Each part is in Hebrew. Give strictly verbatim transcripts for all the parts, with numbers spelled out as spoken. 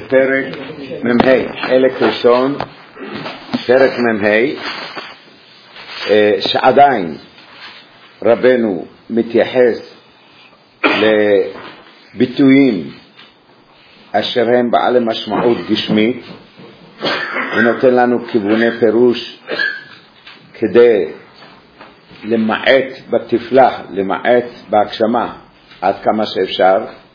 פרק ממהי, חלק ראשון, פרק ממהי, שעדיין רבנו מתייחס לביטויים אשר הם בעלי משמעות גשמית, ונותן לנו כיווני פירוש כדי למעט בתפלה, למעט בהגשמה עד כמה שאפשר.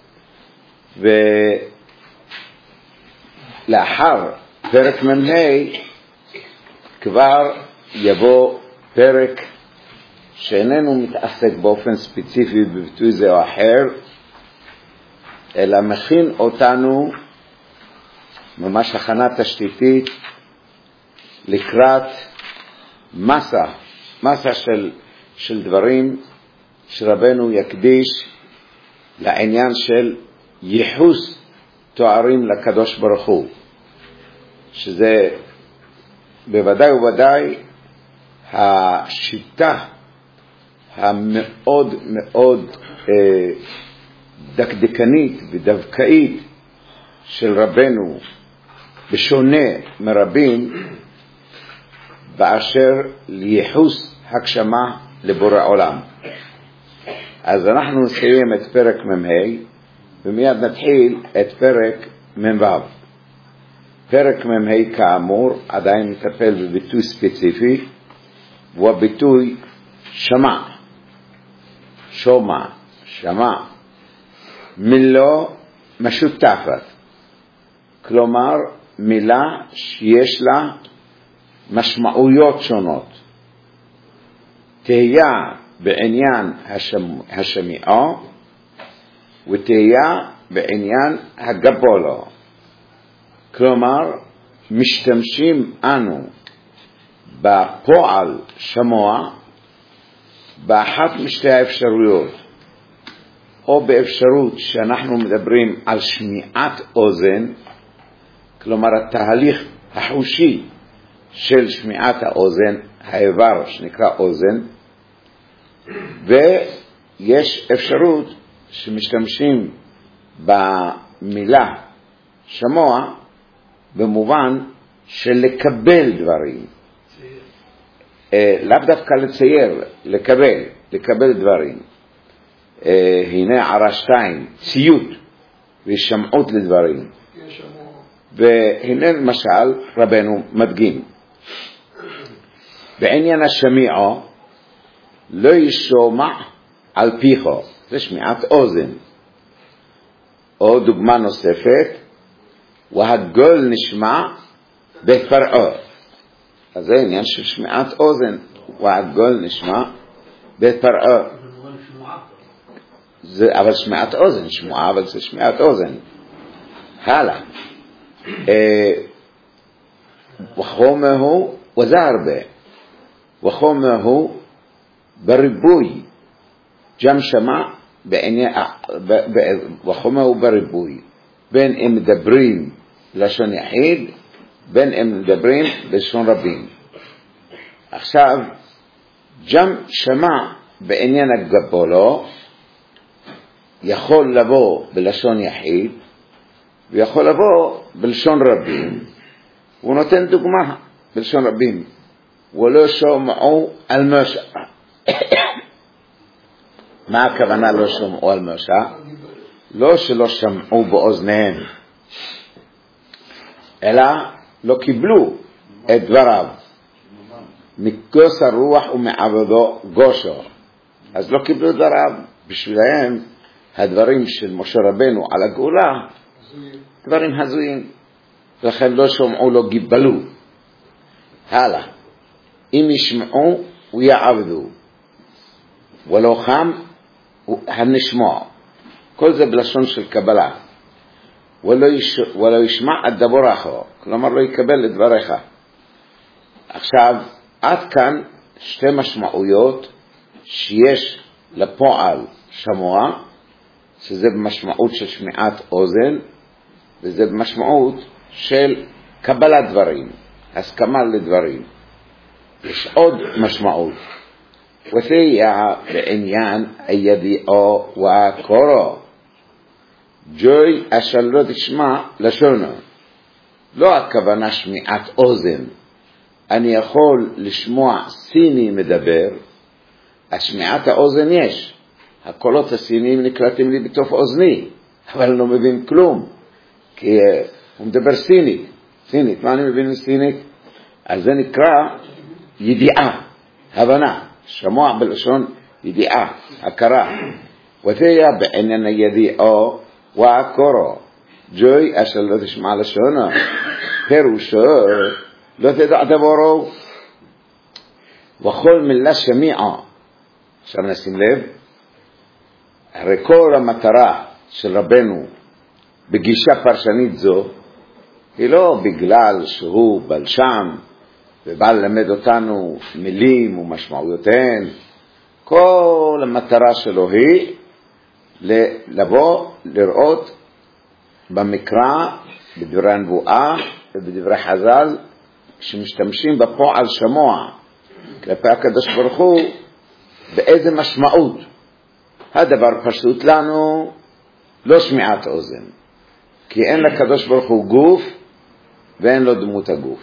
ולאחר פרק ממהי כבר יבוא פרק שאיננו מתעסק באופן ספציפי בביטוי זה או אחר, אלא מכין אותנו ממש הכנה תשתיתית לקראת מסה, מסה של, של דברים שרבנו יקדיש לעניין של ייחוס תוארים לקדוש ברוך הוא, שזה בוודאי ובוודאי השיטה המאוד מאוד אה, דקדקנית ודווקאית של רבנו, בשונה מרבים, באשר לייחוס הגשמה לבורא עולם. אז אנחנו נסיים את פרק ממהי ומיד נתחיל את פרק ממוו. פרק ממהי כאמור עדיין מטפל בביטוי ספציפי, והוא הביטוי שמע, שומע, שמע, מילו משותפת, כלומר מילה שיש לה משמעויות שונות, תהיה בעניין השמיעו ותהיה בעניין הגבולו. כלומר משתמשים אנו בפועל שמוע באחת משתי האפשרויות, או באפשרות שאנחנו מדברים על שמיעת אוזן, כלומר התהליך החושי של שמיעת האוזן, האיבר שנקרא אוזן, ויש אפשרות שמשתמשים במילה שמוע במובן של לקבל דברים, לאו דווקא לצייר, לקבל, לקבל דברים. הנה ערה שתיים, ציות ושמעות לדברים. והנה למשל רבנו מדגים בעניין השמיעו, לא ישומע על פיחו, זה שמיעת אוזן. או דוגמה נוספת, והגול נשמע בפרעו, אז זה עניין של שמיעת אוזן, והגול נשמע בפרעו. זה אבל שמיעת אוזן, שמועה, אבל זה שמיעת אוזן. הלאה, וחומהו וזה הרבה, וחומהו בריבוי, גם שמע בעניין, וחומהו בריבוי, בין אם מדברים לשון יחיד, בין אם מדברים בלשון רבים. עכשיו גם שמע בעניין הגבולו יכול לבוא בלשון יחיד ויכול לבוא בלשון רבים. הוא נותן דוגמה בלשון רבים, ולא שומעו על משה. מה הכוונה לא שומעו על משה? לא שלא שמעו באוזניהם, אלא לא קיבלו את דבריו מכוס הרוח ומעבודו גושו. אז לא קיבלו דבריו. בשבילהם הדברים של משה רבנו על הגאולה דברים הזויים, לכן לא שומעו, לא גיבלו. הלאה, אם ישמעו ויעבדו, ולא חם הנשמע, כל זה בלשון של קבלה. ולא, יש, ולא ישמע את דברך, כלומר לא יקבל את דבריך. עכשיו עד כאן שתי משמעויות שיש לפועל שמוע, שזה במשמעות של שמיעת אוזן, וזה במשמעות של קבלת דברים, הסכמה לדברים. יש עוד משמעות, ותהיה בעניין הידיעו והקורו, ג'וי אשר לא תשמע לשונו. לא הכוונה שמיעת אוזן. אני יכול לשמוע סיני מדבר, השמיעת האוזן יש. הקולות הסיניים נקלטים לי בתוך אוזני, אבל אני לא מבין כלום, כי uh, הוא מדבר סינית. סינית, מה אני מבין מסינית? אז זה נקרא ידיעה, הבנה, שמוע בלשון ידיעה, הכרה. ותהיה בעניין הידיעו והקורו, ג'וי אשר לא תשמע לשונו, פירושו לא תדע דברו. וכל מילה שמיעה, עכשיו נשים לב, הרי כל המטרה של רבנו בגישה פרשנית זו, היא לא בגלל שהוא בלשן ובא ללמד אותנו מילים ומשמעויותיהן. כל המטרה שלו היא לבוא לראות במקרא, בדברי הנבואה ובדברי חז"ל, שמשתמשים בפועל שמוע כלפי הקדוש ברוך הוא, באיזה משמעות. הדבר פשוט לנו לא שמיעת אוזן, כי אין לקדוש ברוך הוא גוף ואין לו דמות הגוף.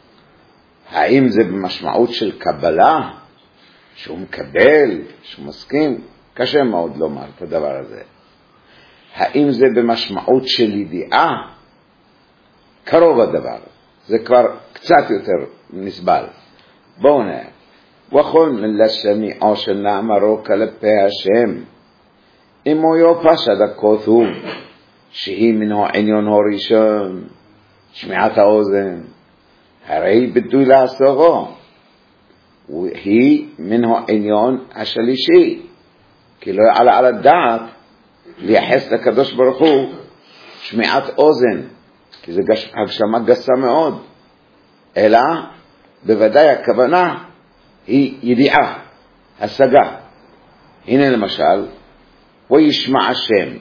האם זה במשמעות של קבלה, שהוא מקבל, שהוא מסכים? קשה מאוד לומר את הדבר הזה. האם זה במשמעות של ידיעה? קרוב הדבר, זה כבר קצת יותר נסבל. בואו נראה. וכל מילה שמיעו שנאמרו כלפי השם, אם הוא יופש הדקות הוא, שהיא מנו עניון הראשון, שמיעת האוזן, הרי ביטוי לעשרו, והיא מנו עניון השלישי, כי לא יעלה על הדעת לייחס לקדוש ברוך הוא שמיעת אוזן, כי זה הגשמה גסה מאוד, אלא בוודאי הכוונה היא ידיעה, השגה. הנה למשל, הוא ישמע השם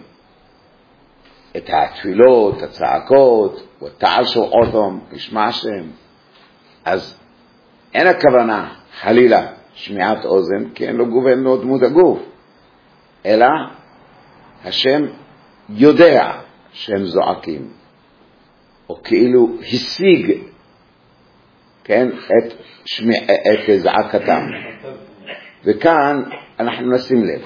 את התפילות, הצעקות, ותעל שועותם, ישמע השם. אז אין הכוונה חלילה שמיעת אוזן, כי אין לו גוף, אין לו דמות הגוף, אלא השם יודע שהם זועקים, או כאילו השיג, כן, את, שמע, את זעקתם. וכאן אנחנו נשים לב,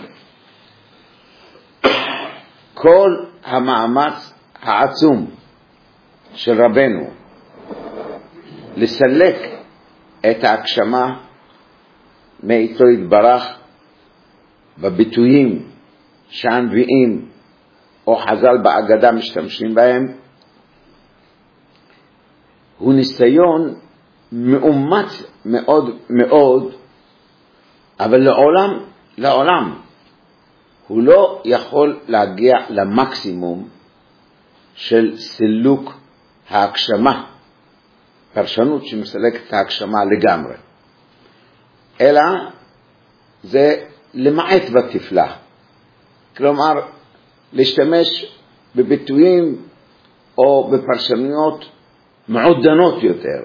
כל המאמץ העצום של רבנו לסלק את ההגשמה מאיתו יתברך בביטויים שהנביאים או חז"ל באגדה משתמשים בהם, הוא ניסיון מאומץ מאוד מאוד, אבל לעולם, לעולם הוא לא יכול להגיע למקסימום של סילוק ההגשמה, פרשנות שמסלקת את ההגשמה לגמרי, אלא זה למעט בתפלה. כלומר, להשתמש בביטויים או בפרשנויות מעודנות יותר,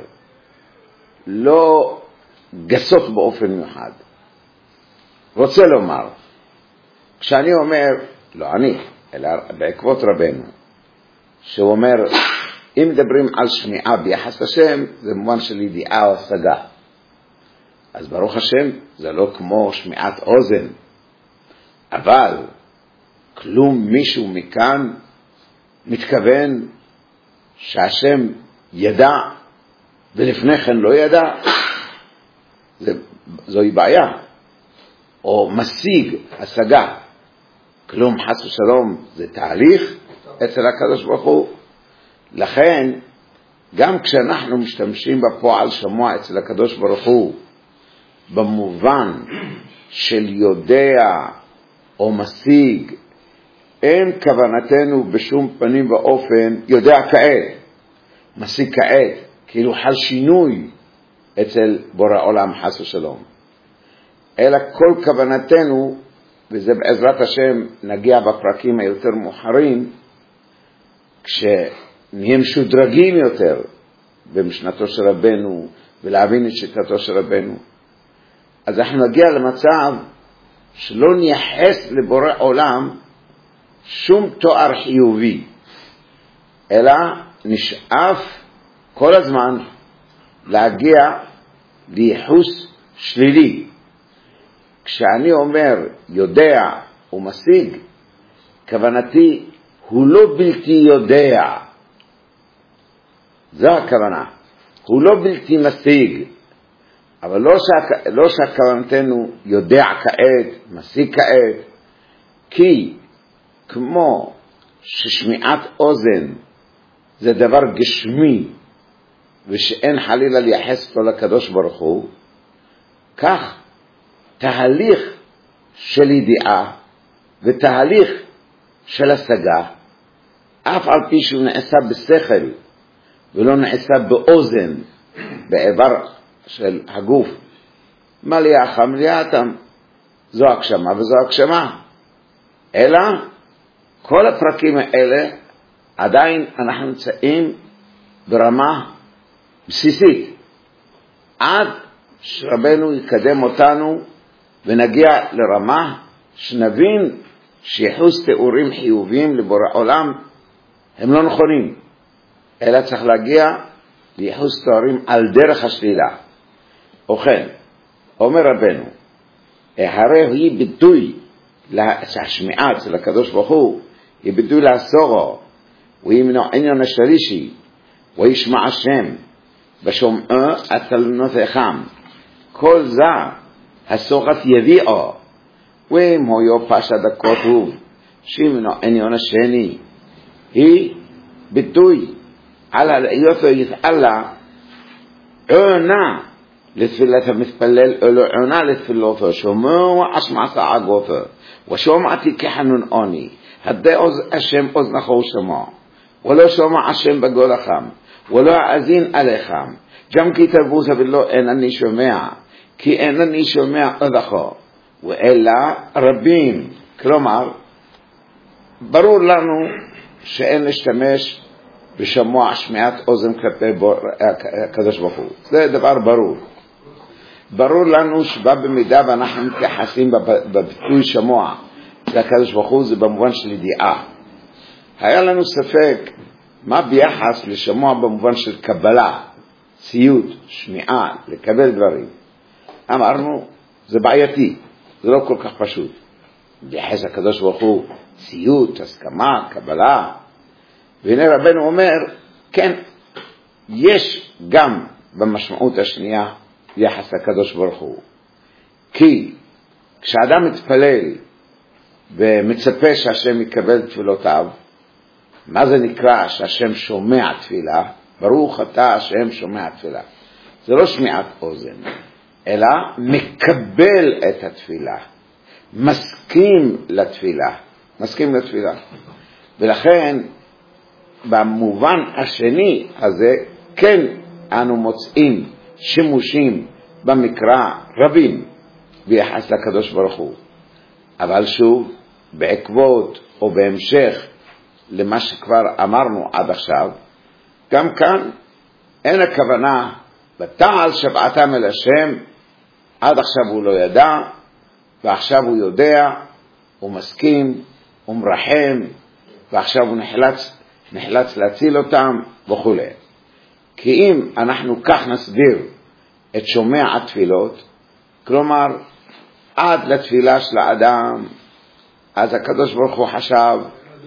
לא גסות באופן מיוחד. רוצה לומר, כשאני אומר, לא אני, אלא בעקבות רבנו, שהוא אומר, אם מדברים על שמיעה ביחס השם, זה מובן של ידיעה או השגה. אז ברוך השם, זה לא כמו שמיעת אוזן. אבל, כלום מישהו מכאן מתכוון שהשם ידע ולפני כן לא ידע, זה, זוהי בעיה. או משיג, השגה. כלום חס ושלום זה תהליך אצל הקדוש ברוך הוא. לכן, גם כשאנחנו משתמשים בפועל שמוע אצל הקדוש ברוך הוא, במובן של יודע או משיג, אין כוונתנו בשום פנים ואופן יודע כעת, משיג כעת, כאילו חל שינוי אצל בורא עולם חס ושלום. אלא כל כוונתנו, וזה בעזרת השם נגיע בפרקים היותר מאוחרים, כשנהיה משודרגים יותר במשנתו של רבנו ולהבין את שיטתו של רבנו, אז אנחנו נגיע למצב שלא נייחס לבורא עולם שום תואר חיובי, אלא נשאף כל הזמן להגיע לייחוס שלילי. כשאני אומר יודע ומשיג, כוונתי הוא לא בלתי יודע, זו הכוונה, הוא לא בלתי משיג, אבל לא, שה, לא שהכוונתנו יודע כעת, משיג כעת, כי כמו ששמיעת אוזן זה דבר גשמי ושאין חלילה לייחס אותו לקדוש ברוך הוא, כך תהליך של ידיעה ותהליך של השגה, אף על פי שהוא נעשה בשכל ולא נעשה באוזן, באיבר של הגוף, מליאך מליאתם, זו הגשמה וזו הגשמה, אלא כל הפרקים האלה עדיין אנחנו נמצאים ברמה בסיסית, עד שרבנו יקדם אותנו ונגיע לרמה שנבין שייחוס תיאורים חיוביים לבורא עולם הם לא נכונים, אלא צריך להגיע לייחוס תיאורים על דרך השלילה. וכן, אומר רבנו, הרי היא ביטוי שהשמיעה אצל הקדוש ברוך הוא היא ביטוי לעשורו, והיא מן העניין השלישי, וישמע השם בשומעו התלונותיכם, כל זה הסורת יביאו, ואם הוא פשע דקותו שמן העניין השני, היא ביטוי על היות יתעלה עונה לתפילת המתפלל, אלו עונה לתפילותו, שומעו אשמע סעגותו, ושומעתי כחנון עוני, הדי השם אוזנך ושמע, ולא שומע השם בגולכם, ולא אזין עליכם, גם כי תרבוזה ולא אין אני שומע, כי אין אני שומע אודכו, ואלה רבים. כלומר, ברור לנו שאין להשתמש בשמוע שמיעת אוזן כלפי הקדוש ברוך הוא. זה דבר ברור. ברור לנו שבא במידה ואנחנו מתייחסים בביטוי שמוע לקדוש ברוך הוא, זה במובן של ידיעה. היה לנו ספק מה ביחס לשמוע במובן של קבלה, ציות, שמיעה, לקבל דברים. אמרנו, זה בעייתי, זה לא כל כך פשוט. ביחס הקדוש ברוך הוא, ציות, הסכמה, קבלה. והנה רבנו אומר, כן, יש גם במשמעות השנייה יחס לקדוש ברוך הוא. כי כשאדם מתפלל ומצפה שהשם יקבל תפילותיו, מה זה נקרא שהשם שומע תפילה? ברוך אתה השם שומע תפילה. זה לא שמיעת אוזן, אלא מקבל את התפילה, מסכים לתפילה, מסכים לתפילה. ולכן במובן השני הזה כן אנו מוצאים שימושים במקרא רבים ביחס לקדוש ברוך הוא, אבל שוב בעקבות או בהמשך למה שכבר אמרנו עד עכשיו, גם כאן אין הכוונה בתעל שבעתם אל השם, עד עכשיו הוא לא ידע ועכשיו הוא יודע, הוא מסכים, הוא מרחם, ועכשיו הוא נחלץ נחלץ להציל אותם וכו'. כי אם אנחנו כך נסביר את שומע התפילות, כלומר עד לתפילה של האדם, אז הקדוש ברוך הוא חשב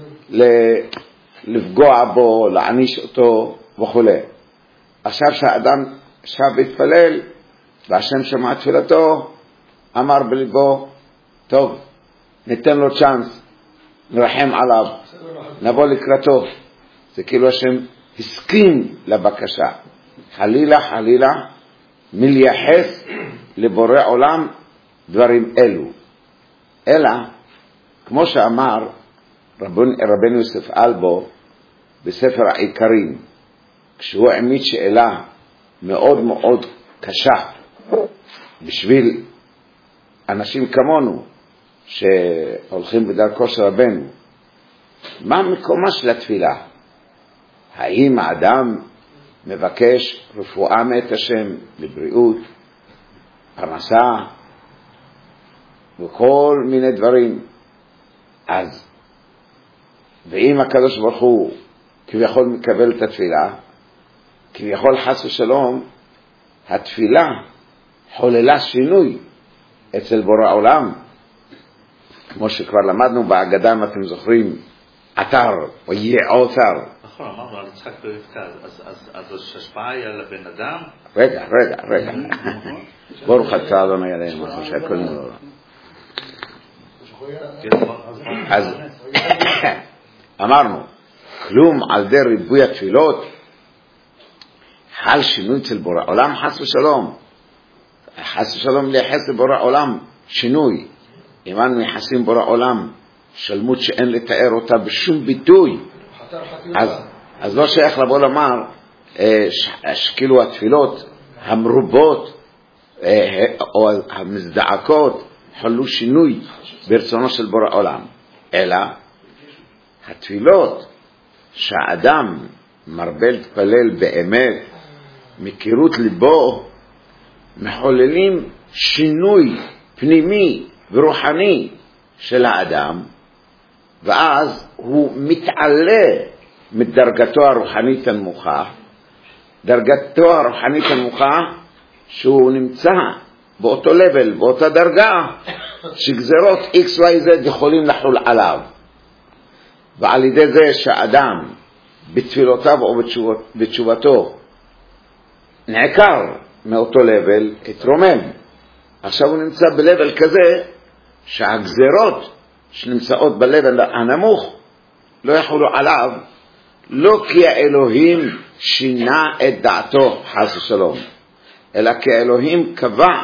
לפגוע בו, להעניש אותו וכו'. עכשיו שהאדם שב והתפלל והשם שמע תפילתו, אמר בליבו, טוב, ניתן לו צ'אנס, נרחם עליו, נבוא לקראתו. זה כאילו השם הסכים לבקשה. חלילה חלילה מלייחס לבורא עולם דברים אלו, אלא כמו שאמר רבנו, רבנו יוסף אלבו בספר העיקרים, כשהוא העמיד שאלה מאוד מאוד קשה בשביל אנשים כמונו שהולכים בדרכו של רבנו, מה מקומה של התפילה? האם האדם מבקש רפואה מאת השם, לבריאות, פרנסה וכל מיני דברים? אז ואם הקדוש ברוך הוא כביכול מקבל את התפילה, כביכול חס ושלום, התפילה חוללה שינוי אצל בורא עולם, כמו שכבר למדנו בהגדה, אם אתם זוכרים, אתר, או יהיה אותר. נכון, אמרנו על יצחק ורבקה, אז השפעה היא על הבן אדם? רגע, רגע, רגע. ברוך אתה אדוני אלוהינו מלך שהכל נברא. אז אמרנו, כלום על די ריבוי התפילות, חל שינוי אצל בורא עולם, חס ושלום. חס ושלום לייחס לבורא עולם שינוי. אם אנו מייחסים בורא עולם שלמות שאין לתאר אותה בשום ביטוי, אז, אז לא שייך לבוא לומר שכאילו התפילות המרובות או המזדעקות חלו שינוי ברצונו של בורא עולם, אלא התפילות שהאדם מרבה להתפלל באמת מקירות ליבו, מחוללים שינוי פנימי ורוחני של האדם, ואז הוא מתעלה מדרגתו הרוחנית הנמוכה, דרגתו הרוחנית הנמוכה שהוא נמצא באותו לבל, באותה דרגה, שגזרות X Y Z יכולים לחול עליו. ועל ידי זה שהאדם בתפילותיו או בתשובות, בתשובתו נעקר מאותו לבל, התרומם. עכשיו הוא נמצא בלבל כזה שהגזרות שנמצאות בלבל הנמוך לא יחולו עליו, לא כי האלוהים שינה את דעתו חס ושלום, אלא כי האלוהים קבע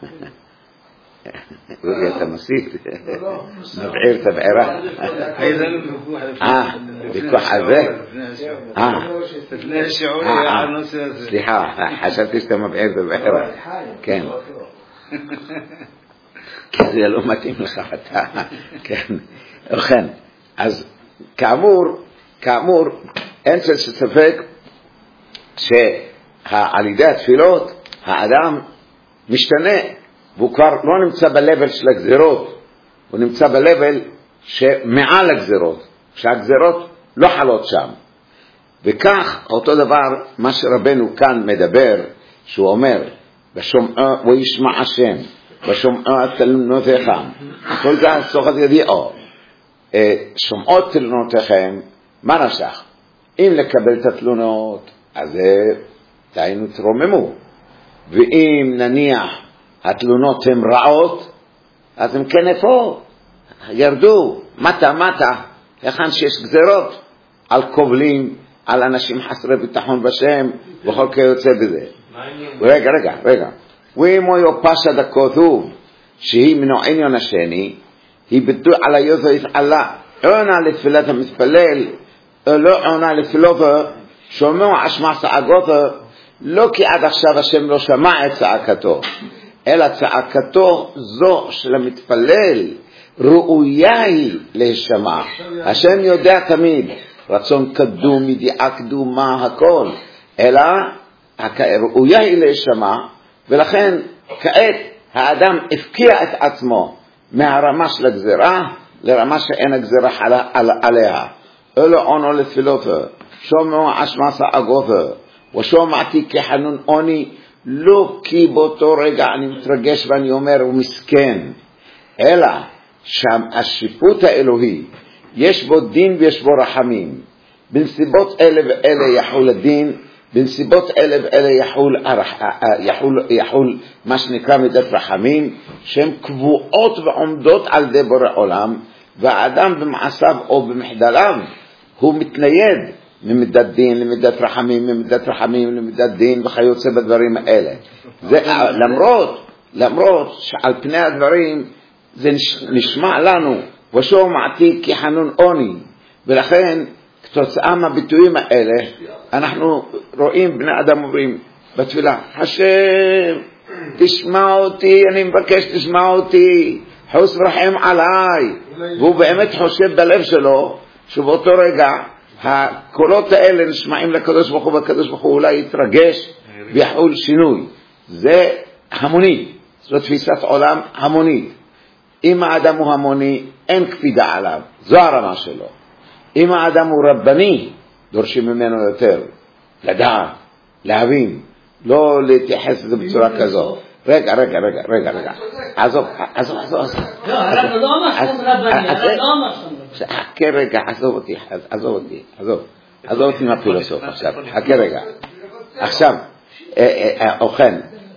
אתה מסית מבעיר תבעירה אה, ויכוח על זה אה, סליחה, חשבתי שאתה מבעיר תבעירה כן כי זה לא מתאים לך אתה כן, וכן אז כאמור כאמור אין של ספק שעל ידי התפילות האדם משתנה, והוא כבר לא נמצא בלבל של הגזירות, הוא נמצא בלבל שמעל הגזירות, שהגזירות לא חלות שם. וכך אותו דבר מה שרבנו כאן מדבר, שהוא אומר בשומעו וישמע השם בשומעו תלונותיכם, כל זה סוחת ידיעו, שומעות תלונותיכם, מה נשך? אם לקבל את התלונות אז דיינו תרוממו, ואם נניח התלונות הן רעות, אז הם כן איפה? ירדו, מטה מטה, היכן שיש גזרות על קובלים, על אנשים חסרי ביטחון בשם, וכל כיוצא בזה. רגע, רגע, רגע. ואם הוא יופשע דקותוב, שהיא מנו עניון השני, היא ביטוי על היוזר יפעלה, עונה לתפילת המתפלל, לא עונה לתפילותו, שומע אשמע צעקותו, לא כי עד עכשיו השם לא שמע את צעקתו, אלא צעקתו זו של המתפלל ראויה היא להישמע. השם יודע תמיד, רצון קדום, ידיעה קדומה, הכל, אלא ראויה היא להישמע, ולכן כעת האדם הפקיע את עצמו מהרמה של הגזירה לרמה שאין הגזירה עליה. אלו עונו לתפילותו, שומעו אשמע צעקותו, ושומעתי כחנון עוני, לא כי באותו רגע אני מתרגש ואני אומר הוא מסכן, אלא שהשיפוט האלוהי יש בו דין ויש בו רחמים. בנסיבות אלה ואלה יחול הדין, בנסיבות אלה ואלה יחול, יחול, יחול מה שנקרא מידת רחמים, שהן קבועות ועומדות על ידי בורא עולם, והאדם במעשיו או במחדליו הוא מתנייד ממידת דין למידת רחמים, ממידת רחמים למידת דין וכיוצא בדברים האלה. זה למרות, למרות שעל פני הדברים זה נשמע לנו ושומעתי כחנון עוני, ולכן כתוצאה מהביטויים האלה אנחנו רואים בני אדם אומרים בתפילה, השם תשמע אותי, אני מבקש תשמע אותי, חוס ורחם עליי, והוא באמת חושב בלב שלו שבאותו רגע הקולות האלה נשמעים לקדוש ברוך הוא, והקדוש ברוך הוא אולי יתרגש ויחול שינוי. זה המוני, זו תפיסת עולם המונית. אם האדם הוא המוני אין קפידה עליו, זו הרמה שלו. אם האדם הוא רבני, דורשים ממנו יותר, לדעת, להבין, לא להתייחס לזה בצורה כזאת. רגע, רגע, רגע, רגע, רגע. עזוב, עזוב, עזוב. לא, אנחנו לא משהו רבני, אנחנו לא משהו. חכה רגע, עזוב אותי, עזוב אותי, עזוב. עזוב אותי מהפילוסוף עכשיו, חכה רגע. עכשיו, אוכן,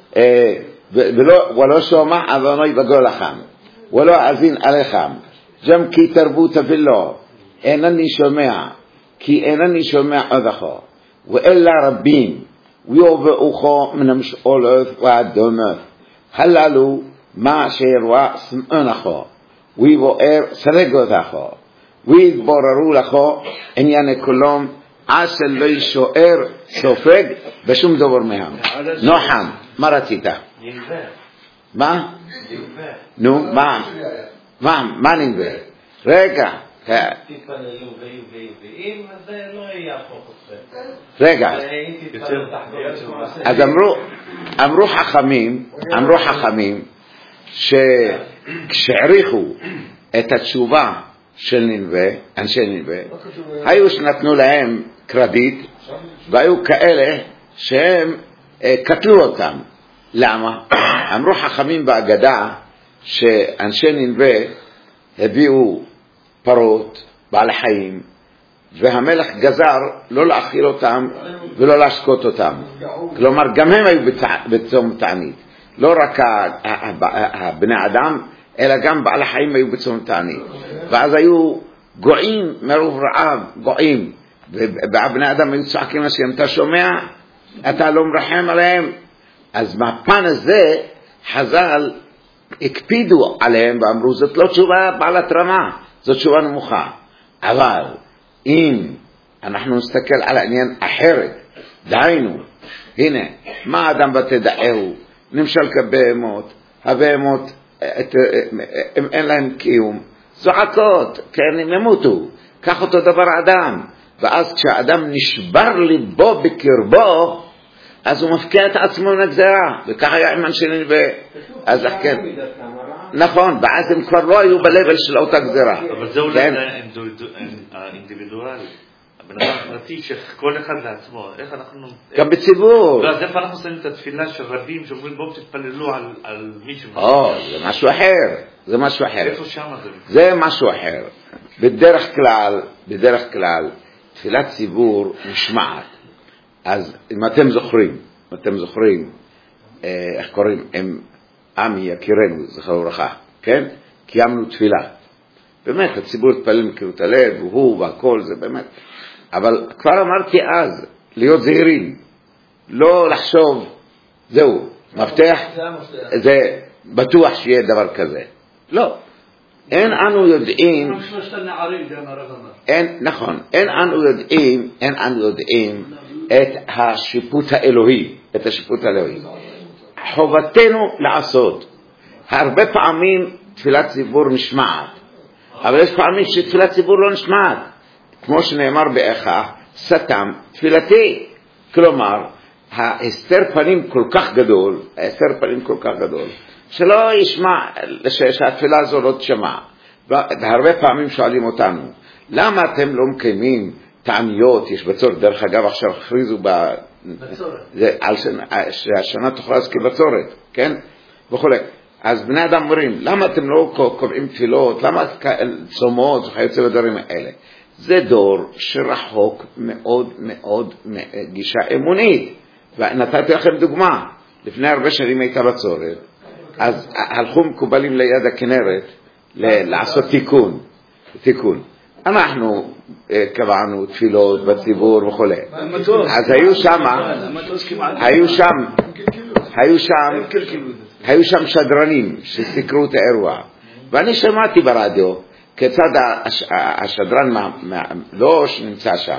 ולא שומע אדוני בגול לכם, ולא אזין עליכם, גם כי תרבות אפילו, אינני שומע, כי אינני שומע עודכו, ואלה רבים, ויובאוכו מן המשאולות והדומות, הללו מה שירווה סמאונכו, ויבואר סרגותכו, ויתבוררו לכו ענייני כלום, עשה לא ישוער סופג בשום דבר מהם. נוחם, מה רצית? מה? נו, מה? מה? מה ננבא? רגע. תתפללו ואם זה לא יהפוך אתכם. רגע. אז אמרו, אמרו חכמים, אמרו חכמים, שכשעריכו את התשובה של ננבא, אנשי ננבא, היו שנתנו להם קרדיט, והיו כאלה שהם קטלו אותם. למה? אמרו חכמים בהגדה שאנשי ננבא הביאו פרות, בעלי חיים, והמלך גזר לא להאכיל אותם ולא להשקות אותם. כלומר, גם הם היו בצום תענית. לא רק בני אדם, אלא גם בעלי חיים היו בצום תענית. ואז היו גועים מרוב רעב, גועים. ובני אדם היו צועקים לשם, אתה שומע? אתה לא מרחם עליהם? אז מהפן הזה חז"ל הקפידו עליהם ואמרו, זאת לא תשובה בעלת רמה, זאת תשובה נמוכה. אבל אם אנחנו נסתכל על העניין אחרת, דהיינו, הנה, מה האדם בתדעהו? נמשל כבהמות, הבהמות אין להם קיום, זועקות, כן, הם ימותו. כך אותו דבר האדם. ואז כשהאדם נשבר ליבו בקרבו, אז הוא מפקיע את עצמו מן הגזרה, וככה היה עם אנשי ננבא. אז כן, נכון, ואז הם כבר לא היו בלבל של אותה גזרה. אבל זה אולי האינדיבידואלי, הבן אדם פרטי שכל אחד לעצמו, איך אנחנו... גם בציבור. אז איפה אנחנו שמים את התפילה של רבים שאומרים בואו תתפללו על מישהו. או, זה משהו אחר, זה משהו אחר. איפה שם זה? זה משהו אחר. בדרך כלל, בדרך כלל, תפילת ציבור נשמעת. אז אם אתם זוכרים, אם אתם זוכרים, איך קוראים, הם עמי יקירנו, זכרו ברכה, כן? קיימנו תפילה. באמת, הציבור התפלל מקרות הלב, והוא והכל, זה באמת. אבל כבר אמרתי אז, להיות זהירים, לא לחשוב, זהו, מפתח, זה בטוח שיהיה דבר כזה. לא. אין אנו יודעים, אין, נכון, אין אנו יודעים, אין אנו יודעים את השיפוט האלוהי, את השיפוט האלוהי. חובתנו לעשות. הרבה פעמים תפילת ציבור נשמעת, אבל יש פעמים שתפילת ציבור לא נשמעת. כמו שנאמר באיכה, סתם תפילתי. כלומר, ההסתר פנים כל כך גדול, ההסתר פנים כל כך גדול, שלא ישמע, שהתפילה הזו לא תשמע. והרבה פעמים שואלים אותנו, למה אתם לא מקיימים תעניות? יש בצורת, דרך אגב עכשיו הכריזו ב... על שהשנה תוכרז כבצורת, כן? וכולי. אז בני אדם אומרים, למה אתם לא קובעים תפילות? למה צומות וכיוצא בדברים האלה? זה דור שרחוק מאוד מאוד מגישה אמונית. ונתתי לכם דוגמה, לפני הרבה שנים הייתה בצורת, אז הלכו מקובלים ליד הכנרת לעשות תיקון, תיקון. אנחנו קבענו תפילות בציבור וכו'. אז היו שם, היו שם, היו שם, היו שם שדרנים שסיקרו את האירוע. ואני שמעתי ברדיו כיצד השדרן לא שנמצא שם,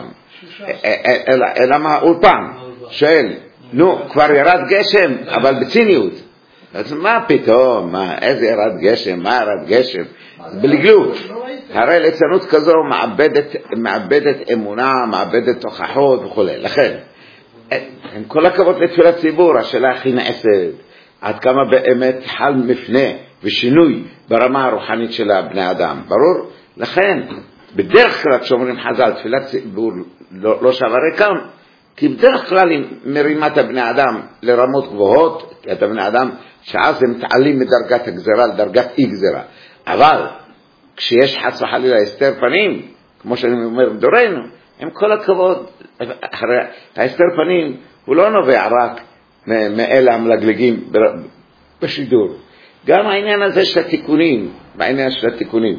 אלא מהאולפן, שואל, נו, כבר ירד גשם, אבל בציניות. אז מה פתאום, מה, איזה ירד גשם, מה ירד גשם? בלגלות. הרי ליצנות כזו מאבדת, מאבדת אמונה, מאבדת תוכחות וכו'. לכן, עם כל הכבוד לתפילת ציבור, השאלה הכי נעשית, עד כמה באמת חל מפנה ושינוי ברמה הרוחנית של הבני אדם. ברור? לכן, בדרך כלל כשאומרים חז"ל, תפילת ציבור לא, לא שווה ריקם, כי בדרך כלל היא מרימה את הבני אדם לרמות גבוהות, את הבני אדם שאז הם מתעלים מדרגת הגזרה לדרגת אי גזרה. אבל כשיש חס וחלילה הסתר פנים, כמו שאני אומר בדורנו, עם כל הכבוד, ההסתר פנים הוא לא נובע רק מאלה המלגלגים בשידור. גם העניין הזה של התיקונים, בעניין של התיקונים.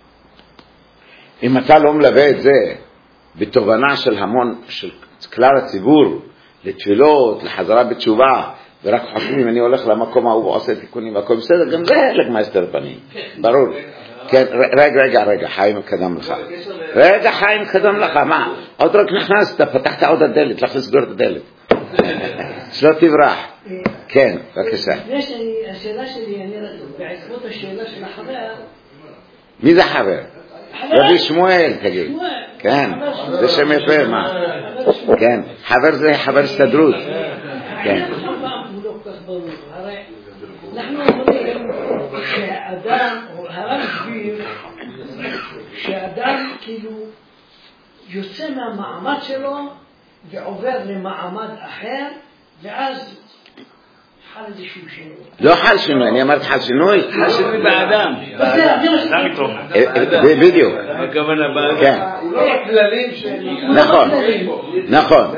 אם אתה לא מלווה את זה בתובנה של המון, של כלל הציבור, לתפילות, לחזרה בתשובה, ורק חושבים אם אני הולך למקום ההוא ועושה תיקונים והכל בסדר, גם זה חלק מהסתר פנים, ברור. כן, רגע, רגע, רגע, חיים קדם לך. רגע, חיים קדם לך, מה? עוד רק נכנסת, פתחת עוד הדלת, לך לסגור את הדלת. שלא תברח. כן, בבקשה. השאלה שלי, אני בעקבות השאלה של החבר. מי זה חבר? רבי שמואל, תגיד. כן, זה שם יפה, מה? כן, חבר זה חבר הסתדרות. כן. אנחנו אומרים שהאדם, הרב הסביר, שהאדם כאילו יוצא מהמעמד שלו ועובר למעמד אחר, ואז חל איזשהו שינוי. לא חל שינוי, אני אמרת חל שינוי. חל שינוי באדם. בדיוק. הכוונה באדם. כן. הוא לא הכללים של... נכון, נכון.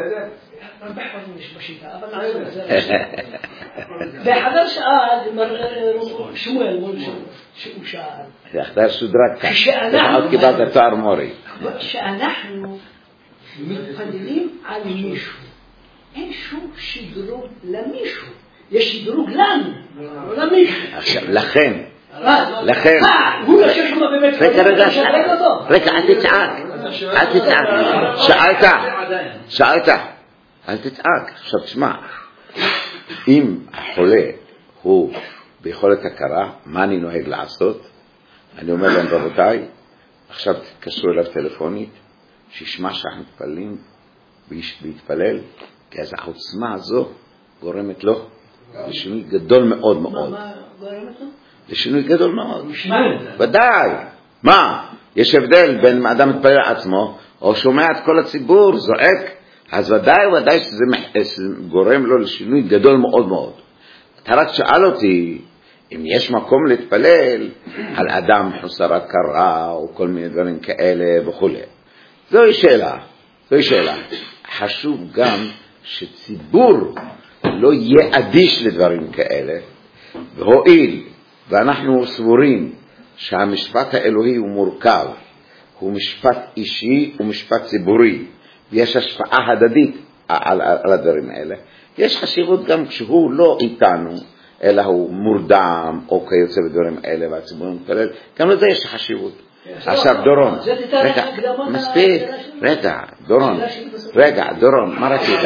והחבר שאל, שמואל, שהוא שאל. זה אחר שודרגת. עוד קיבלת תואר מורי. שאנחנו מתפללים על מישהו. אין שום שדרוג למישהו. יש שדרוג לנו, לא למישהו. עכשיו, לכן. לכן. הוא לא ששמה באמת. רגע, רגע, רגע, אל תצעק. אל תצעק. שאלת. שאלת. אל תצעק. עכשיו תשמע, אם החולה הוא ביכולת הכרה, מה אני נוהג לעשות? אני אומר להם, רבותיי, עכשיו תתקשרו אליו טלפונית, שישמע שאנחנו מתפללים ויתפלל, כי אז העוצמה הזו גורמת לו לשינוי גדול מאוד מאוד. מה גורמת לו? לשינוי גדול מאוד. ודאי. מה? יש הבדל בין אדם מתפלל עצמו, או שומע את כל הציבור, זועק, אז ודאי ודאי שזה גורם לו לשינוי גדול מאוד מאוד. אתה רק שאל אותי, אם יש מקום להתפלל על אדם חוסר הכרה, או כל מיני דברים כאלה וכו'. זוהי שאלה, זוהי שאלה. חשוב גם שציבור לא יהיה אדיש לדברים כאלה, והואיל, ואנחנו סבורים שהמשפט האלוהי הוא מורכב, הוא משפט אישי ומשפט ציבורי, ויש השפעה הדדית על, על, על הדברים האלה. יש חשיבות גם כשהוא לא איתנו, אלא הוא מורדם או כיוצא בדברים האלה, והציבור מתפלל, גם לזה יש חשיבות. עכשיו דורון, רגע, מספיק, רגע, דורון, רגע, דורון, מה רצית?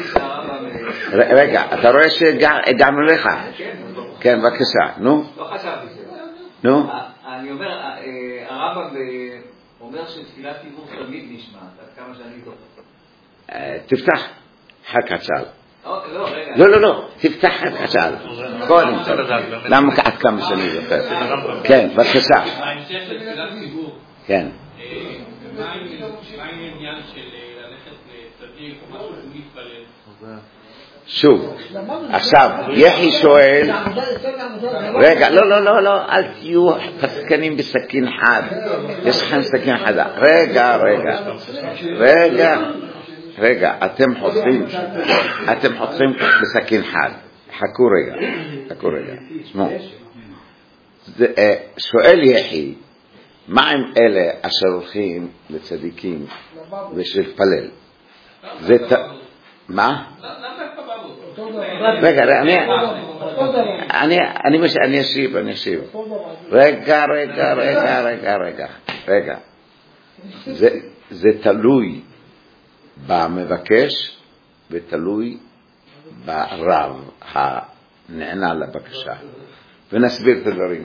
רגע, אתה רואה שהגענו לך? כן, בבקשה, נו? לא חשבתי זה. נו? אני אומר, הרמב"ם אומר שתפילת ציבור תמיד נשמעת, עד כמה שאני זוכר. תפתח, חכה שאל. לא, רגע. לא, לא, לא, תפתח חכה שאל. קודם, למה עד כמה שאני זוכר? כן, בבקשה. בהמשך לתפילת ציבור. כן. מה העניין של ללכת לצדיק או משהו שהוא מתפלל? שוב, עכשיו, יחי שואל, רגע, לא, לא, לא, לא, אל תהיו פסקנים בסכין חד, יש לכם סכין חדה, רגע, רגע, רגע, רגע, אתם חותכים, אתם חותכים בסכין חד, חכו רגע, חכו רגע, שמעו, שואל יחי, מה עם אלה אשר הולכים לצדיקים בשביל להתפלל? זה ת... מה? רגע, אני אני אני מש אני אשיב, אני אשיב. רגע, רגע, רגע, רגע, רגע. רגע. זה זה תלוי במבקש ותלוי ברב הנענה לבקשה. ונסביר את הדברים.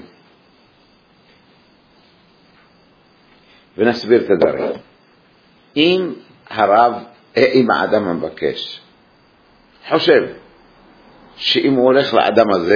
ונסביר את הדברים. אם הרב, אם האדם המבקש חושב שאם הוא הולך לאדם הזה,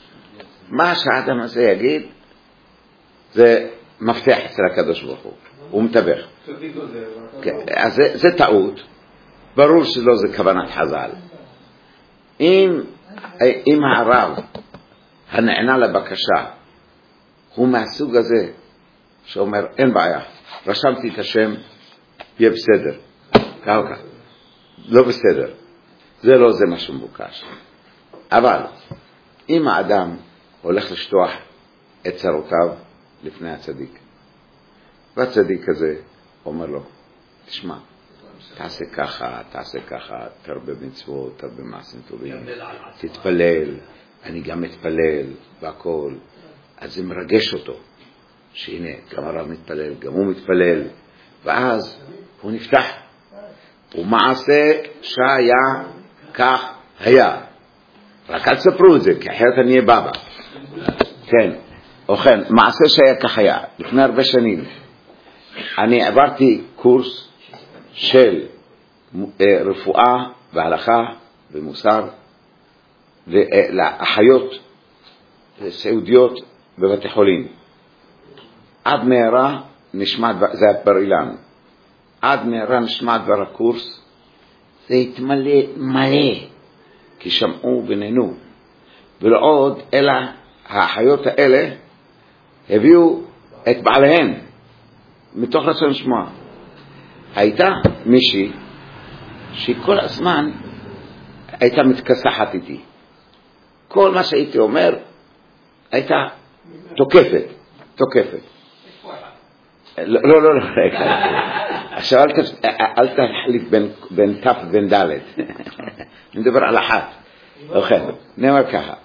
מה שהאדם הזה יגיד זה מפתח אצל הקדוש ברוך הוא. הוא מתווך. אז זה, זה טעות, ברור שלא זה כוונת חז"ל. אם, אם הרב הנענה לבקשה הוא מהסוג הזה שאומר אין בעיה, רשמתי את השם, יהיה בסדר, ככה כך, לא בסדר, זה לא זה מה שמבוקש. אבל אם האדם הולך לשטוח את צרותיו לפני הצדיק, והצדיק הזה אומר לו, תשמע, תעשה ככה, תעשה ככה, תרבה מצוות, תרבה מעשים טובים, תתפלל, אני גם מתפלל והכל. אז זה מרגש אותו, שהנה, גם הרב מתפלל, גם הוא מתפלל, ואז הוא נפתח, ומעשה שהיה כך היה. רק אל תספרו את זה, כי אחרת אני אהיה בבא. כן, ובכן, מעשה שהיה כך היה, לפני הרבה שנים, אני עברתי קורס של רפואה והלכה ומוסר לאחיות סעודיות בבתי חולים. עד מהרה נשמע, זה היה בר אילן, עד מהרה נשמע דבר הקורס, זה התמלא מלא, כי שמעו ונהנו. ולעוד, אלא האחיות האלה הביאו את בעליהן מתוך רצון לשמוע. הייתה מישהי שהיא כל הזמן הייתה מתכסחת איתי, כל מה שהייתי אומר הייתה תוקפת תוקפת לא לא לא, לא. עכשיו אל, ת, אל תחליף בין, בין תף ובין ד' אני מדבר על אחת. אוקיי, נאמר ככה,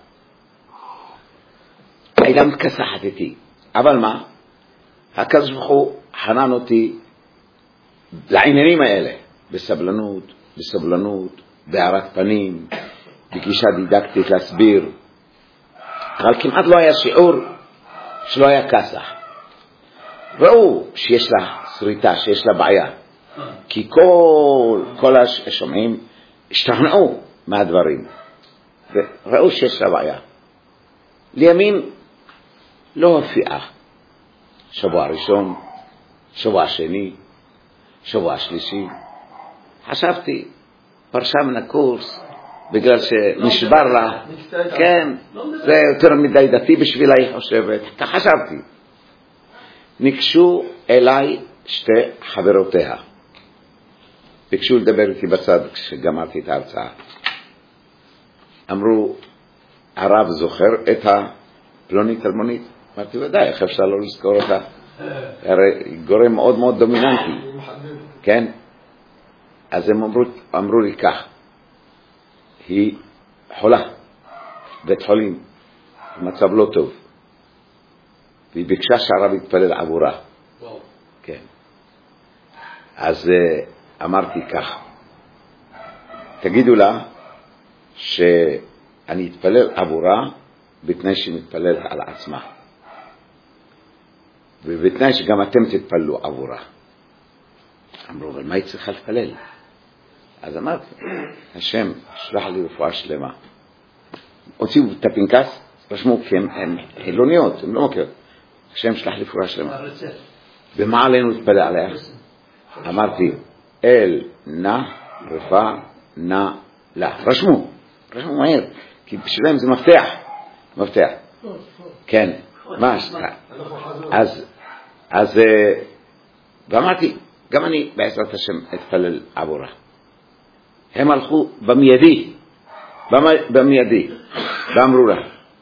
הייתה מתכסחת איתי, אבל מה, הקדוש ברוך הוא חנן אותי לעניינים האלה, בסבלנות, בסבלנות, בהארת פנים, בגישה דידקטית להסביר. אבל כמעט לא היה שיעור שלא היה כסח. ראו שיש לה שריטה, שיש לה בעיה, כי כל, כל השומעים השתכנעו מהדברים, וראו שיש לה בעיה. לימים לא הופיעה, שבוע ראשון, שבוע שני, שבוע שלישי, חשבתי פרשה מן הקורס בגלל שנשבר לה, כן, זה יותר מדי דתי בשבילה היא חושבת, כך חשבתי. ניגשו אליי שתי חברותיה, ביקשו לדבר איתי בצד כשגמרתי את ההרצאה. אמרו, הרב זוכר את הפלונית אלמונית? אמרתי, ודאי, איך אפשר לא לזכור אותה? הרי גורם מאוד מאוד דומיננטי, כן? אז הם אמרו, אמרו לי כך, היא חולה, בית חולים, מצב לא טוב, והיא ביקשה שהרב יתפלל עבורה. כן. אז אמרתי כך, תגידו לה שאני אתפלל עבורה בתנאי שהיא מתפללת על עצמה, ובתנאי שגם אתם תתפללו עבורה. אמרו, אבל מה היא צריכה לפלל? אז אמרתי, השם שלח לי רפואה שלמה. הוציאו את הפנקס, רשמו, כי הם חילוניות, הם לא מכירות. השם שלח לי רפואה שלמה. ומה עלינו להתפלל עליה? אמרתי, אל נא רפואה נא לה. רשמו, רשמו מהר, כי בשבילם זה מפתח. מפתח. כן, מה? אז, אז, ואמרתי, גם אני בעזרת השם אתפלל עבורה. הם הלכו במיידי, במיידי, ואמרו לה,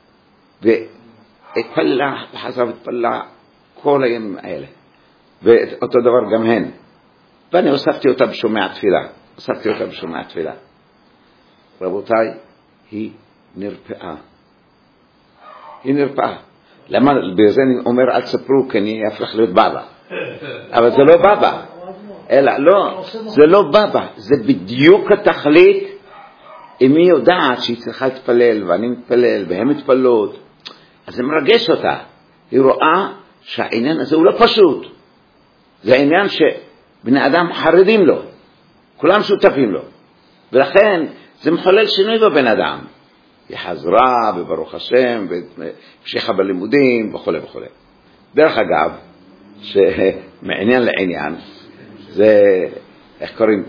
והתפללה, וחזרה והתפללה כל הימים האלה, ואותו דבר גם הן. ואני הוספתי אותה בשומע תפילה, הוספתי אותה בשומע תפילה. רבותיי, היא נרפאה. היא נרפאה. למה? בזה אני אומר, אל תספרו, כי אני אפלח להיות בבא. אבל זה לא בבא. אלא, לא, זה לא בבא. זה בדיוק התכלית, אם היא יודעת שהיא צריכה להתפלל, ואני מתפלל, והם מתפללות, אז זה מרגש אותה. היא רואה שהעניין הזה הוא לא פשוט. זה עניין שבני אדם חרדים לו. כולם שותפים לו. ולכן, זה מחולל שינוי בבן אדם. היא חזרה, וברוך השם, והמשיכה בלימודים, וכו' וכו'. דרך אגב, ש... מעניין לעניין, זה, איך קוראים,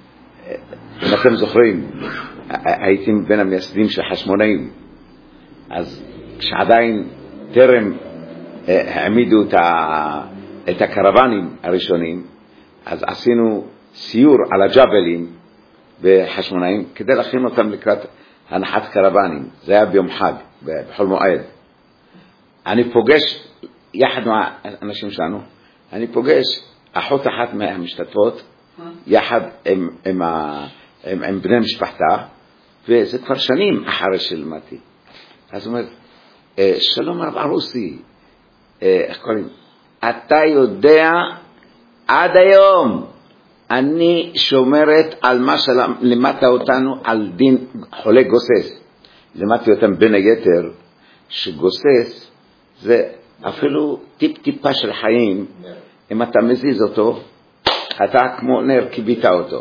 אם אתם זוכרים, הייתי בין המייסדים של חשמונאים, אז כשעדיין טרם העמידו את, ה, את הקרבנים הראשונים, אז עשינו סיור על הג'בלים בחשמונאים, כדי להכין אותם לקראת הנחת קרבנים. זה היה ביום חג, בחול מועד. אני פוגש, יחד עם האנשים שלנו, אני פוגש אחות אחת מהמשתתפות, יחד עם, עם, עם, עם בני משפחתה, וזה כבר שנים אחרי שלמדתי. אז הוא אומר, שלום הרב ערוסי, איך קוראים? אתה יודע, עד היום אני שומרת על מה שלמדת אותנו על דין חולה גוסס. למדתי אותם בין היתר שגוסס זה אפילו טיפ טיפה של חיים. אם אתה מזיז אותו, אתה כמו נר כיבית אותו.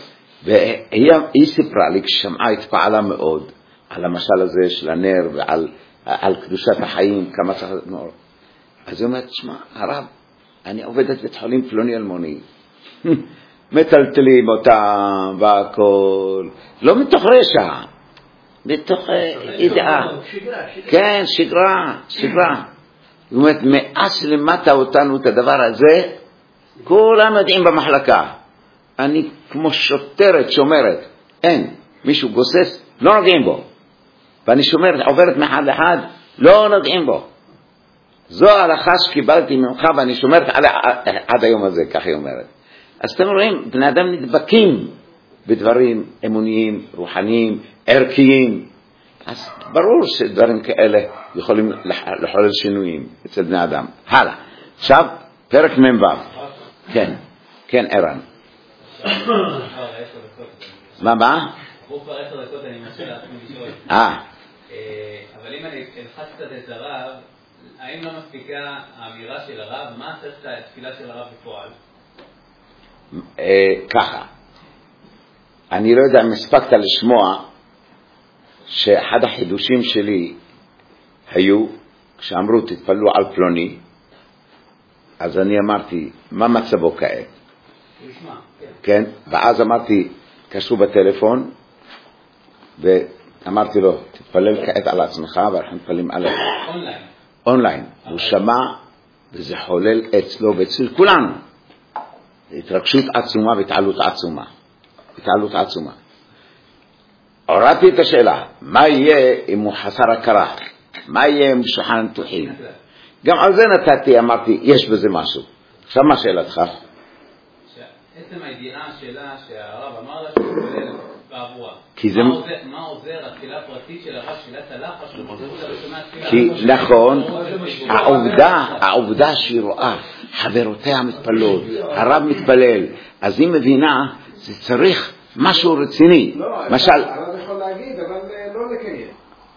והיא סיפרה לי, כששמעה התפעלה מאוד על המשל הזה של הנר ועל על קדושת החיים, כמה צריך לנור. אז היא אומרת, שמע, הרב, אני עובדת בית חולים פלוני אלמוני. מטלטלים אותם והכל. לא מתוך רשע, מתוך ידיעה. כן, שגרה, שגרה. זאת אומרת, מאז שלמדת אותנו את הדבר הזה, כולם יודעים במחלקה. אני כמו שוטרת, שומרת. אין, מישהו גוסס, לא נוגעים בו. ואני שומרת, עוברת מאחד לאחד, לא נוגעים בו. זו ההלכה שקיבלתי ממך, ואני שומרת עד, עד היום הזה, כך היא אומרת. אז אתם רואים, בני אדם נדבקים בדברים אמוניים, רוחניים, ערכיים. אז ברור שדברים כאלה יכולים לחולל שינויים אצל בני אדם. הלאה. עכשיו, פרק מ"ו. כן, כן, ערן. מה, מה? עבור כבר עשר דקות אני מנסה לעצמי לשאול. אה. אבל אם אני אלחץ קצת את הרב, האם לא מספיקה האמירה של הרב, מה צריך את התפילה של הרב בפועל? ככה. אני לא יודע אם הספקת לשמוע שאחד החידושים שלי היו, כשאמרו תתפלו על פלוני, אז אני אמרתי, מה מצבו כעת? כן, ואז אמרתי, קשרו בטלפון, ואמרתי לו, תתפלל כעת על עצמך, ואנחנו מתפללים עליך. אונליין. אונליין. הוא שמע, וזה חולל אצלו ואצל כולנו. התרגשות עצומה והתעלות עצומה. התעלות עצומה. הורדתי את השאלה, מה יהיה אם הוא חסר הכרה? מה יהיה אם שולחן ניתוחים? גם על זה נתתי, אמרתי, יש בזה משהו. עכשיו מה שאלתך? עצם הידיעה שלה שהרב אמר לה שתתפלל בעבורה. מה עוזר התפילה הפרטית של הרב, תפילת הלחש? כי נכון, העובדה, העובדה שהיא רואה, חברותיה מתפללות, הרב מתפלל, אז היא מבינה, זה צריך משהו רציני. למשל, הרב יכול להגיד, אבל לא לקיים.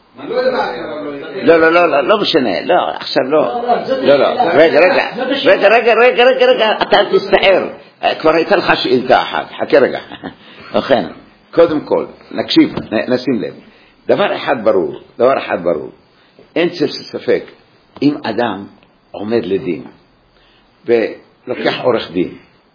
לא, לא, לא, לא משנה, לא, עכשיו לא, לא, לא, רגע, רגע, רגע, רגע, רגע, רגע, רגע, אתה אל תסתער, כבר הייתה לך שאילתה אחת, חכה רגע, לכן, קודם כל, נקשיב, נשים לב, דבר אחד ברור, דבר אחד ברור, אין צל ספק, אם אדם עומד לדין, ולוקח עורך דין,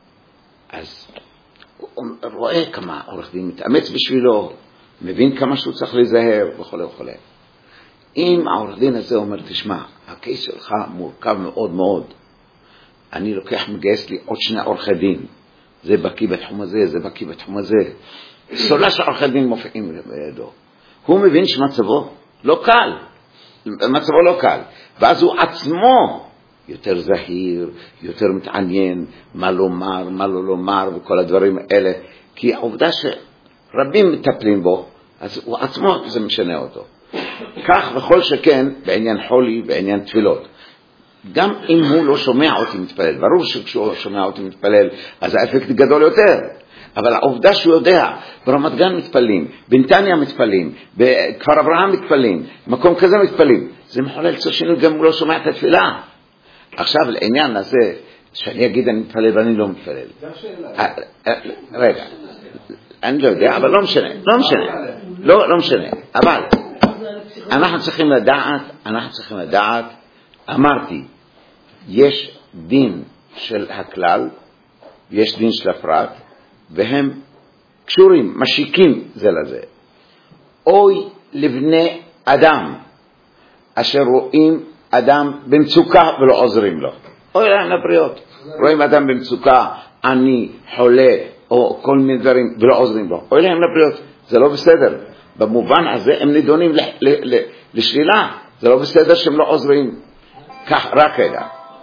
אז הוא רואה כמה עורך דין מתאמץ בשבילו, מבין כמה שהוא צריך להיזהר, וכו' וכו'. אם העורך דין הזה אומר, תשמע, הקייס שלך מורכב מאוד מאוד, אני לוקח, מגייס לי עוד שני עורכי דין, זה בקי בתחום הזה, זה בקי בתחום הזה, סולה של עורכי דין מופיעים בידו. הוא מבין שמצבו לא קל, מצבו לא קל, ואז הוא עצמו יותר זהיר, יותר מתעניין, מה לומר, מה לא לומר, וכל הדברים האלה, כי העובדה שרבים מטפלים בו, אז הוא עצמו זה משנה אותו. כך וכל שכן בעניין חולי, בעניין תפילות. גם אם הוא לא שומע אותי מתפלל, ברור שכשהוא שומע אותי מתפלל, אז האפקט גדול יותר. אבל העובדה שהוא יודע, ברמת גן מתפלים, בנתניה מתפלים, בכפר אברהם מתפלים, מקום כזה מתפלים, זה מחולל צור שינוי גם הוא לא שומע את התפילה. עכשיו לעניין הזה, שאני אגיד אני מתפלל ואני לא מתפלל. רגע, אני לא יודע, אבל לא משנה, לא משנה, לא, לא משנה, אבל אנחנו צריכים לדעת, אנחנו צריכים לדעת, אמרתי, יש דין של הכלל, יש דין של הפרט, והם קשורים, משיקים זה לזה. אוי לבני אדם, אשר רואים אדם במצוקה ולא עוזרים לו. אוי להם לבריות. רואים אדם במצוקה, אני, חולה, או כל מיני דברים, ולא עוזרים לו. אוי להם לבריות. זה לא בסדר. במובן הזה הם נידונים ל- ל- ל- לשלילה. זה לא בסדר שהם לא עוזרים. כך, רק רגע.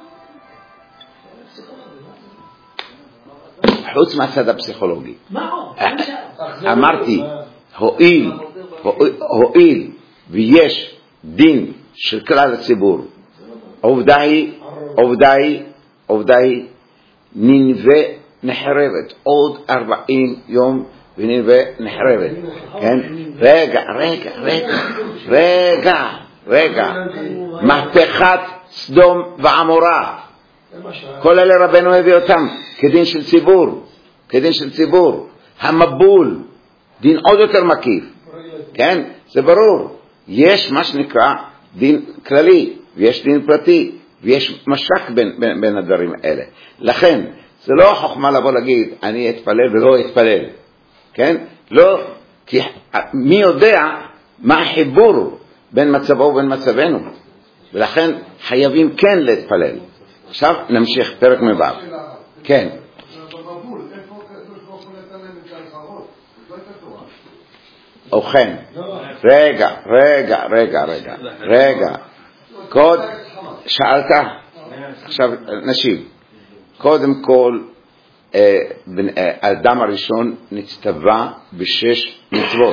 חוץ מהצד הפסיכולוגי. אמרתי, הועיל, הועיל, ויש דין של כלל הציבור. עובדה היא, עובדה היא, עובדה היא, ננבה נחרבת. עוד ארבעים יום וננבה נחרבת. כן? רגע, רגע, רגע, רגע, רגע. מהפכת סדום ועמורה. כל אלה רבנו הביא אותם כדין של ציבור, כדין של ציבור. המבול, דין עוד יותר מקיף. כן? זה ברור. יש מה שנקרא דין כללי, ויש דין פרטי, ויש משק בין, בין, בין הדברים האלה. לכן, זה לא חוכמה לבוא להגיד, אני אתפלל ולא אתפלל. כן? לא, כי מי יודע מה החיבור בין מצבו ובין מצבנו. ולכן חייבים כן להתפלל. עכשיו נמשיך פרק מבב. כן. ובכן, רגע, רגע, רגע, רגע, רגע. קוד, שאלת? עכשיו נשיב. קודם כל, האדם הראשון נצטווה בשש מצוות.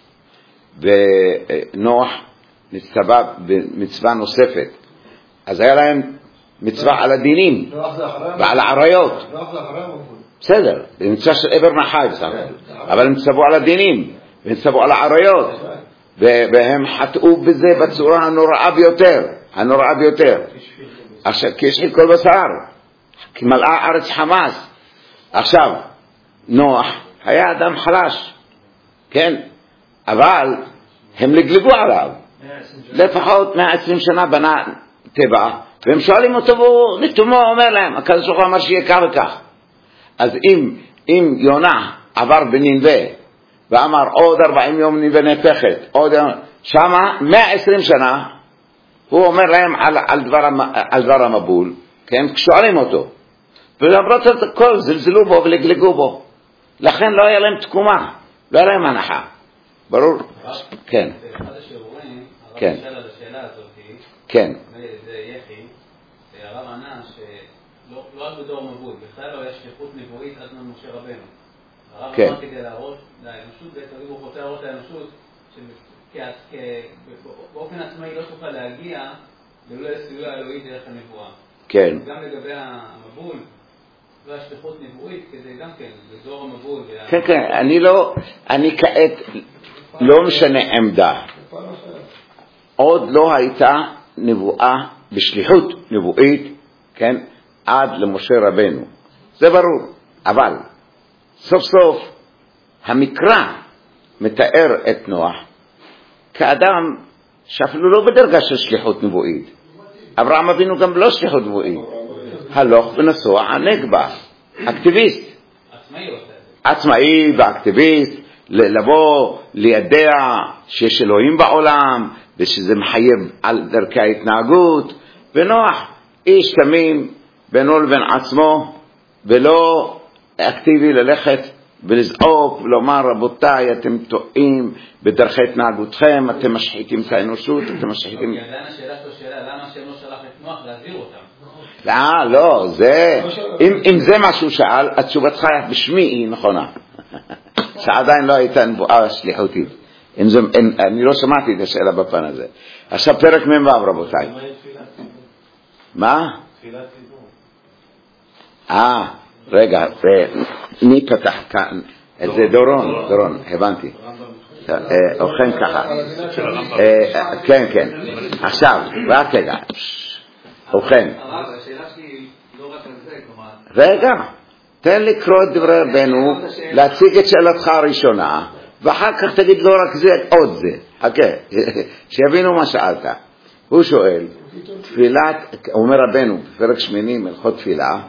ונוח נצטווה במצווה נוספת. אז היה להם מצווה על הדינים ועל העריות. בסדר, זה מצווה של עבר נחי, אבל הם צוו על הדינים והם צוו על העריות, והם חטאו בזה בצורה הנוראה ביותר, הנוראה ביותר. עכשיו, כי יש כל בשר, כי מלאה ארץ חמאס. עכשיו, נוח היה אדם חלש, כן? אבל הם לגלגו עליו. לפחות מאה ועשרים שנה בנה טבע, והם שואלים אותו, והוא לתומו אומר להם, הקדוש ברוך הוא אמר שיהיה כך וכך. אז אם, אם יונה עבר בנינווה, ואמר עוד ארבעים יום נינווה נהפכת, עוד שמה מאה ועשרים שנה, הוא אומר להם על, על, דבר, על דבר המבול, כן? שואלים אותו. ולמרות את הכל, זלזלו בו ולגלגו בו. לכן לא היה להם תקומה, לא היה להם הנחה. ברור? כן. אחד השיעורים, הרב כן. נשאל על השאלה הזאת, כן. זה יחי, הרב ענה שלא רק בדור מבול, בכלל לא יש שליחות נבואית עד משה רבנו. הרב כן. אמר כדי להראות לאנושות, בעצם הוא רוצה להראות לאנושות, שבאופן עצמאי לא תוכל להגיע, ולא לסיוע האלוהי דרך הנבואה. כן. גם לגבי המבול, לא השליחות נבואית, כדי גם כן, בדור המבול. כן, כן, אני לא, אני כעת לא משנה עמדה. עוד לא הייתה נבואה בשליחות נבואית, כן, עד למשה רבנו. זה ברור. אבל סוף סוף המקרא מתאר את נוח כאדם שאפילו לא בדרגה של שליחות נבואית. אברהם אבינו גם לא שליחות נבואית. הלוך ונסוע הנגבה, אקטיביסט. עצמאי עושה את זה. עצמאי ואקטיביסט, לבוא לידע שיש אלוהים בעולם, ושזה מחייב על דרכי ההתנהגות. ונוח איש תמים בינו לבין עצמו, ולא אקטיבי ללכת ולזעוק ולומר, רבותיי, אתם טועים בדרכי התנהגותכם, אתם משחיתים את האנושות, אתם משחיתים... עדיין השאלה שלו שאלה, למה השם לא שלח את נוח להזהיר אותם? לא, לא, זה... אם זה מה שהוא שאל, התשובתך בשמי היא נכונה. שעדיין לא הייתה נבואה שליחותית. אני לא שמעתי את השאלה בפן הזה. עכשיו פרק מ"ו, רבותיי. מה? אה, רגע, מי פתח כאן? זה דורון, דורון, הבנתי. אוכן ככה. כן, כן. עכשיו, רק רגע. אוכן. השאלה שלי לא רק על זה, כלומר... רגע, תן לקרוא את דברי רבנו, להציג את שאלתך הראשונה, ואחר כך תגיד לא רק זה, עוד זה. חכה, שיבינו מה שאלת. הוא שואל, תפילת, אומר רבנו, בפרק שמיני, מלכות תפילה,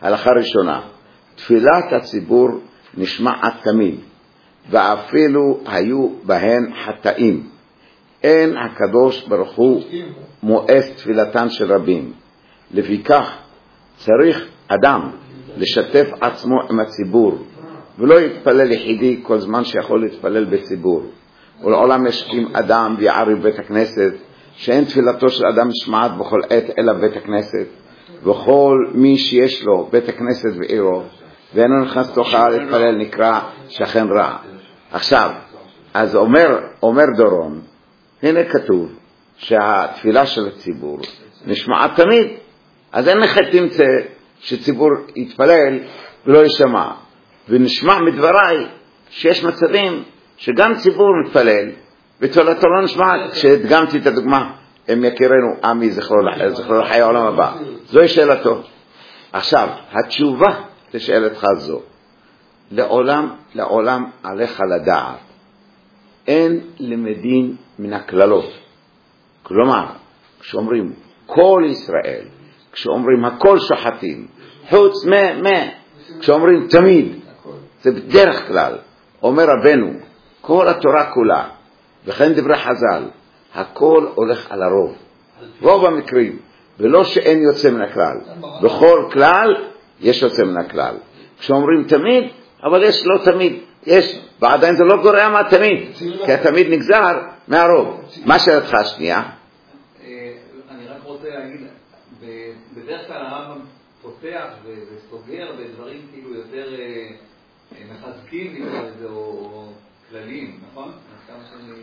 הלכה ראשונה, תפילת הציבור נשמעת תמיד, ואפילו היו בהן חטאים. אין הקדוש ברוך הוא מואס תפילתן של רבים. לפיכך צריך אדם לשתף עצמו עם הציבור, ולא יתפלל יחידי כל זמן שיכול להתפלל בציבור. ולעולם יש עם אדם ויערב בית הכנסת, שאין תפילתו של אדם נשמעת בכל עת אלא בית הכנסת, וכל מי שיש לו בית הכנסת בעירו ואינו נכנס תוכה להתפלל נקרא שכן רע. עכשיו, אז אומר, אומר דורון, הנה כתוב שהתפילה של הציבור נשמעת תמיד, אז אין לך תמצא שציבור יתפלל ולא ישמע. ונשמע מדבריי שיש מצבים שגם ציבור מתפלל ותפילתו לא נשמעת. כשהדגמתי את הדוגמה, הם יכירנו עמי זכרו לחיי העולם הבא, זוהי שאלתו. עכשיו, התשובה לשאלתך זו, לעולם, לעולם עליך לדעת, אין למדין מן הכללות. כלומר, כשאומרים כל ישראל, כשאומרים הכל שוחטים, חוץ מה, מה, כשאומרים תמיד, זה בדרך כלל, אומר רבנו, כל התורה כולה, וכן דברי חז"ל, הכל הולך על הרוב, רוב המקרים, ולא שאין יוצא מן הכלל. בכל כלל יש יוצא מן הכלל. כשאומרים תמיד, אבל יש לא תמיד, יש, ועדיין זה לא גורע מה תמיד, כי התמיד נגזר מהרוב. מה שאלתך השנייה? אני רק רוצה להגיד, בדרך כלל הרמב"ם פותח וסוגר בדברים כאילו יותר מחזקים נקרא לזה, או כלליים, נכון? כמה שאני...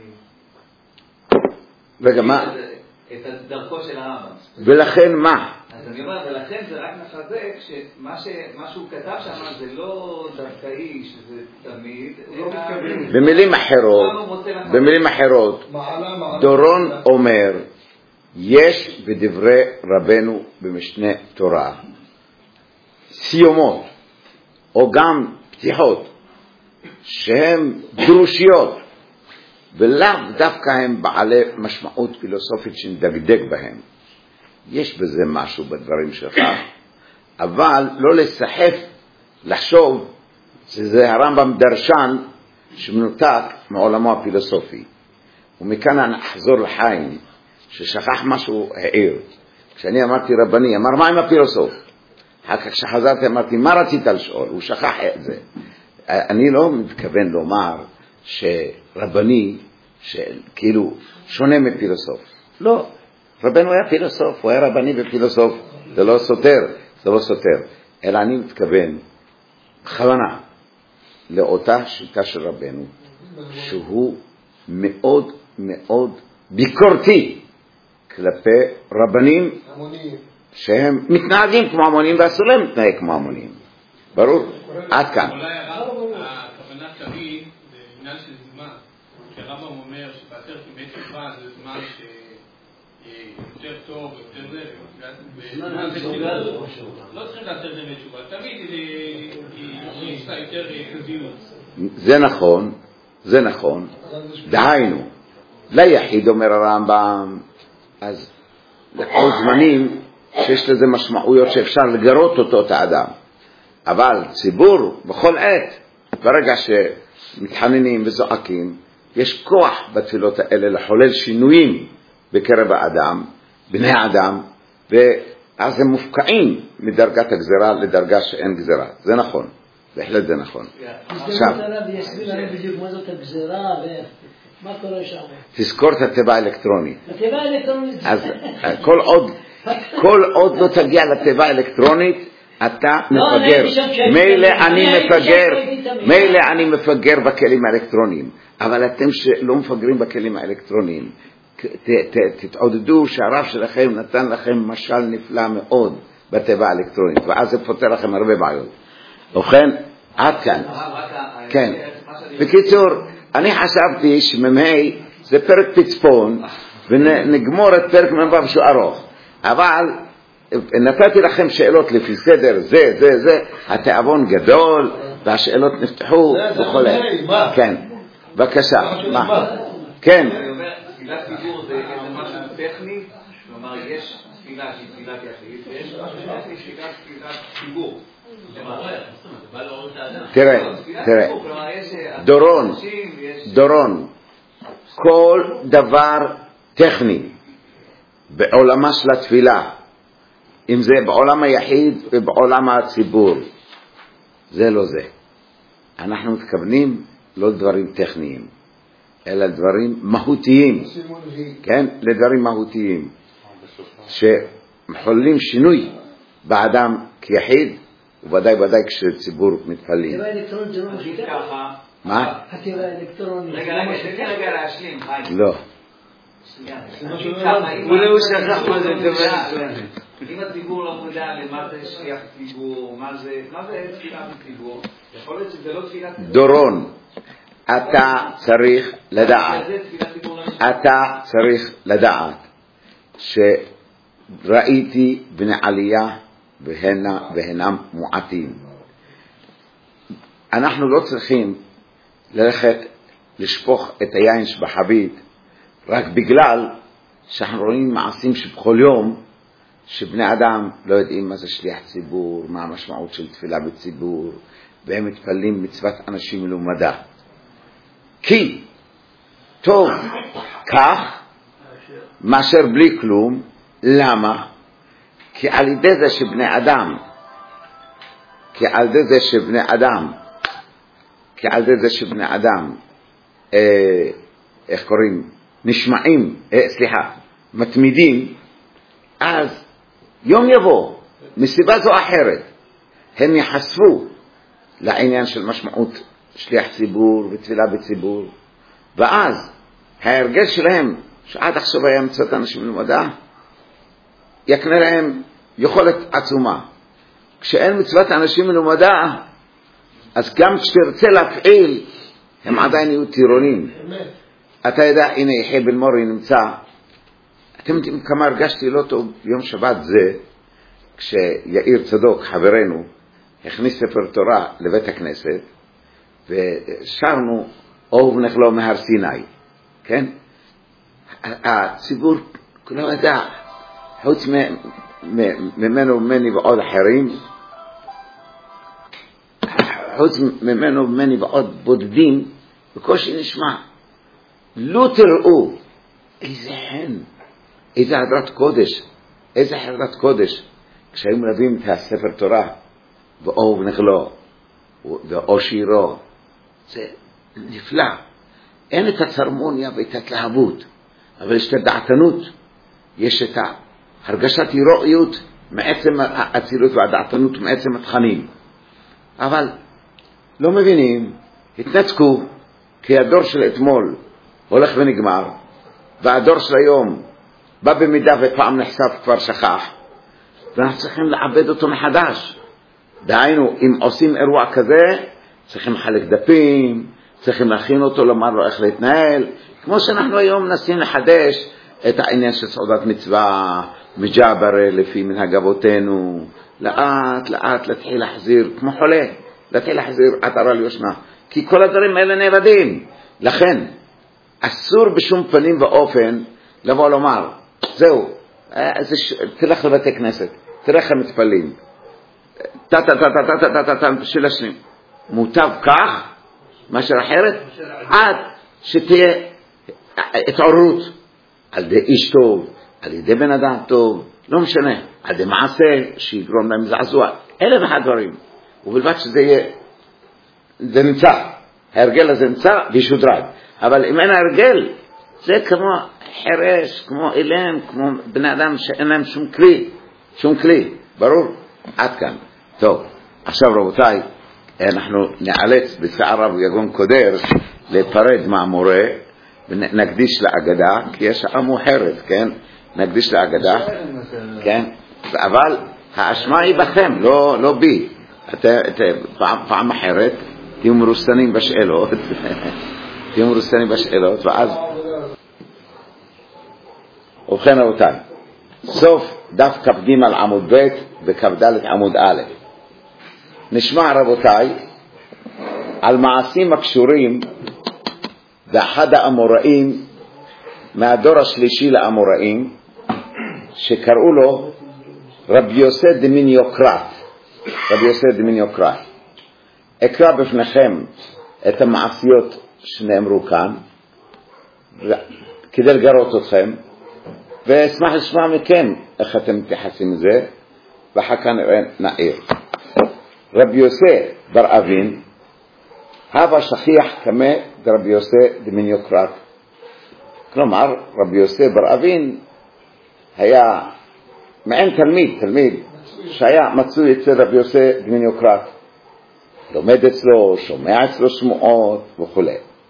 רגע, מה? את דרכו של הרמב"ם. ולכן מה? אז אני אומר, ולכן זה רק מחזק שמה שהוא כתב שם זה לא דרכאי, שזה תמיד, במילים אחרות, במילים אחרות, דורון אומר, יש בדברי רבנו במשנה תורה סיומות, או גם פתיחות, שהן דרושיות, ולאו דווקא הם בעלי משמעות פילוסופית שנדקדק בהם. יש בזה משהו בדברים שלך, אבל לא לסחף לחשוב שזה הרמב"ם דרשן שמנותק מעולמו הפילוסופי. ומכאן אני אחזור לחיים ששכח משהו העיר. כשאני אמרתי רבני, אמר מה עם הפילוסוף? אחר כך כשחזרתי אמרתי מה רצית לשאול? הוא שכח את זה. אני לא מתכוון לומר שרבני כאילו שונה מפילוסוף. לא, רבנו היה פילוסוף, הוא היה רבני ופילוסוף, זה לא סותר, זה לא סותר. אלא אני מתכוון בכוונה לאותה שיטה של רבנו, שהוא מאוד מאוד ביקורתי כלפי רבנים שהם מתנהגים כמו המונים ואסור להם להתנהג כמו המונים. ברור? עד כאן. הכוונה תמיד זה עניין של זמן, כי הרמב"ם אומר שבעצר כמעט תשובה זה זמן שיותר טוב ויותר זה, לא צריכים לעצר באמת תשובה, תמיד יש לה יותר קדימות. זה נכון, זה נכון, דהיינו, ליחיד אומר הרמב"ם, אז לכל זמנים שיש לזה משמעויות שאפשר לגרות אותו את האדם, אבל ציבור בכל עת, ברגע שמתחננים וזועקים, יש כוח בתפילות האלה לחולל שינויים בקרב האדם, בני האדם, ואז הם מופקעים מדרגת הגזרה לדרגה שאין גזרה. זה נכון, בהחלט זה נכון. עכשיו, תזכור את התיבה האלקטרונית. התיבה האלקטרונית. אז כל עוד, כל עוד לא תגיע לתיבה האלקטרונית, אתה מפגר. מילא אני מפגר, מילא אני מפגר בכלים האלקטרוניים, אבל אתם שלא מפגרים בכלים האלקטרוניים, תתעודדו שהרב שלכם נתן לכם משל נפלא מאוד בתיבה האלקטרונית, ואז זה פותר לכם הרבה בעיות. ובכן, עד כאן. כן. בקיצור, אני חשבתי שממהי זה פרק פצפון, ונגמור את פרק ממבב שהוא ארוך. אבל נתתי לכם שאלות לפי סדר, זה, זה, זה, התיאבון גדול, והשאלות נפתחו בכל עת. כן, בבקשה. מה? כן. תפילת ציבור זה משהו טכני, כלומר יש תפילה שהיא תפילת יחיד, ויש תפילת ציבור. תראה, תראה, דורון, דורון, כל דבר טכני בעולמה של התפילה, אם זה בעולם היחיד ובעולם הציבור, זה לא זה. אנחנו מתכוונים לא דברים טכניים, אלא דברים מהותיים, כן? לדברים מהותיים, שמחוללים שינוי באדם כיחיד, וודאי ודאי כשציבור מתפללים. חתירה אלקטרונית זה לא משיטה? מה? חתירה אלקטרונית. רגע, רגע, תן רגע להשלים, חיים. לא. אולי הוא שכח מה זה דבר. אם הציבור לא מודע למה זה שליח ציבור, מה זה תפילת ציבור, יכול להיות שזה לא תפילת ציבור. דורון, אתה צריך לדעת, אתה צריך לדעת שראיתי בני עלייה והנם מועטים. אנחנו לא צריכים ללכת לשפוך את היין שבחבית רק בגלל שאנחנו רואים מעשים שבכל יום שבני אדם לא יודעים מה זה שליח ציבור, מה המשמעות של תפילה בציבור, והם מתפללים מצוות אנשים מלומדה. כי טוב כך מאשר בלי כלום. למה? כי על ידי זה שבני אדם כי על ידי זה שבני אדם כי על ידי זה שבני אדם אה, איך קוראים? נשמעים, אה, סליחה, מתמידים, אז יום יבוא מסיבה זו אחרת הם יחשפו לעניין של משמעות שליח ציבור ותפילה בציבור, ואז ההרגל שלהם שעד עכשיו היה מצוות אנשים מלומדה יקנה להם יכולת עצומה. כשאין מצוות אנשים מלומדה, אז גם כשתרצה להפעיל הם עדיין יהיו טירונים. אתה יודע, הנה יחיה בן מורי נמצא, אתם יודעים כמה הרגשתי לא טוב יום שבת זה כשיאיר צדוק חברנו הכניס ספר תורה לבית הכנסת ושרנו אהוב נחלו מהר סיני, כן? הציבור כולם ידע, חוץ ממנו ומני ועוד אחרים, חוץ ממנו ומני ועוד בודדים, בקושי נשמע. לא תראו איזה חן, איזה חדרת קודש, איזה חדרת קודש כשהיו מלווים את הספר תורה ואהוב נחלו ואו שירו. זה נפלא. אין את הצרמוניה ואת התלהבות, אבל יש את הדעתנות, יש את הרגשת הירואיות מעצם הצילות והדעתנות מעצם התכנים. אבל לא מבינים, התנצקו, כי הדור של אתמול הולך ונגמר, והדור של היום בא במידה ופעם נחשף כבר שכח, ואנחנו צריכים לעבד אותו מחדש. דהיינו, אם עושים אירוע כזה, צריכים לחלק דפים, צריכים להכין אותו, לומר לו איך להתנהל, כמו שאנחנו היום מנסים לחדש את העניין של סעודת מצווה, מג'אברה לפי מנהג אבותינו, לאט לאט להתחיל להחזיר, כמו חולה, להתחיל להחזיר עטרה ליושנה, כי כל הדברים האלה נאבדים. לכן, אסור בשום פנים ואופן לבוא לומר, זהו, תלך לבתי כנסת, תראה איך הם מתפללים, טה טה טה טה טה טה טה של השנים. מוטב כך, מאשר אחרת, עד שתהיה התעוררות על ידי איש טוב, על ידי בן אדם טוב, לא משנה, על ידי מעשה שיגרום להם זעזוע, אלה ואחד דברים, ובלבד שזה יהיה, זה נמצא, ההרגל הזה נמצא וישודרג. אבל אם אין ההרגל, זה כמו חרש, כמו אילם, כמו בני אדם שאין להם שום כלי, שום כלי, ברור? עד כאן. טוב, עכשיו רבותיי, אנחנו נאלץ בצער רב יגון קודר להיפרד מהמורה ונקדיש לאגדה, כי יש שעה מאוחרת, כן? נקדיש לאגדה, כן? אבל האשמה היא בכם, לא, לא בי. אתה, אתה, פעם, פעם אחרת תהיו מרוסנים בשאלות, תהיו מרוסנים בשאלות, ואז ובכן רבותיי, סוף דף כ"ג עמוד ב' וכ"ד עמוד א'. נשמע רבותיי על מעשים הקשורים באחד האמוראים מהדור השלישי לאמוראים, שקראו לו רבי יוסי דמיניוקרט. רבי יוסי דמיניוקרט. אקרא בפניכם את המעשיות שנאמרו כאן, כדי לגרות אתכם, ואשמח לשמוע מכם איך אתם מתייחסים לזה, ואחר כך נעיר. רבי יוסי בר אבין, הווה שכיח כמה רבי יוסי דמיניוקרט. כלומר, רבי יוסי בר אבין היה מעין תלמיד, תלמיד שהיה מצוי אצל רבי יוסי דמיניוקרט. לומד אצלו, שומע אצלו שמועות וכו'.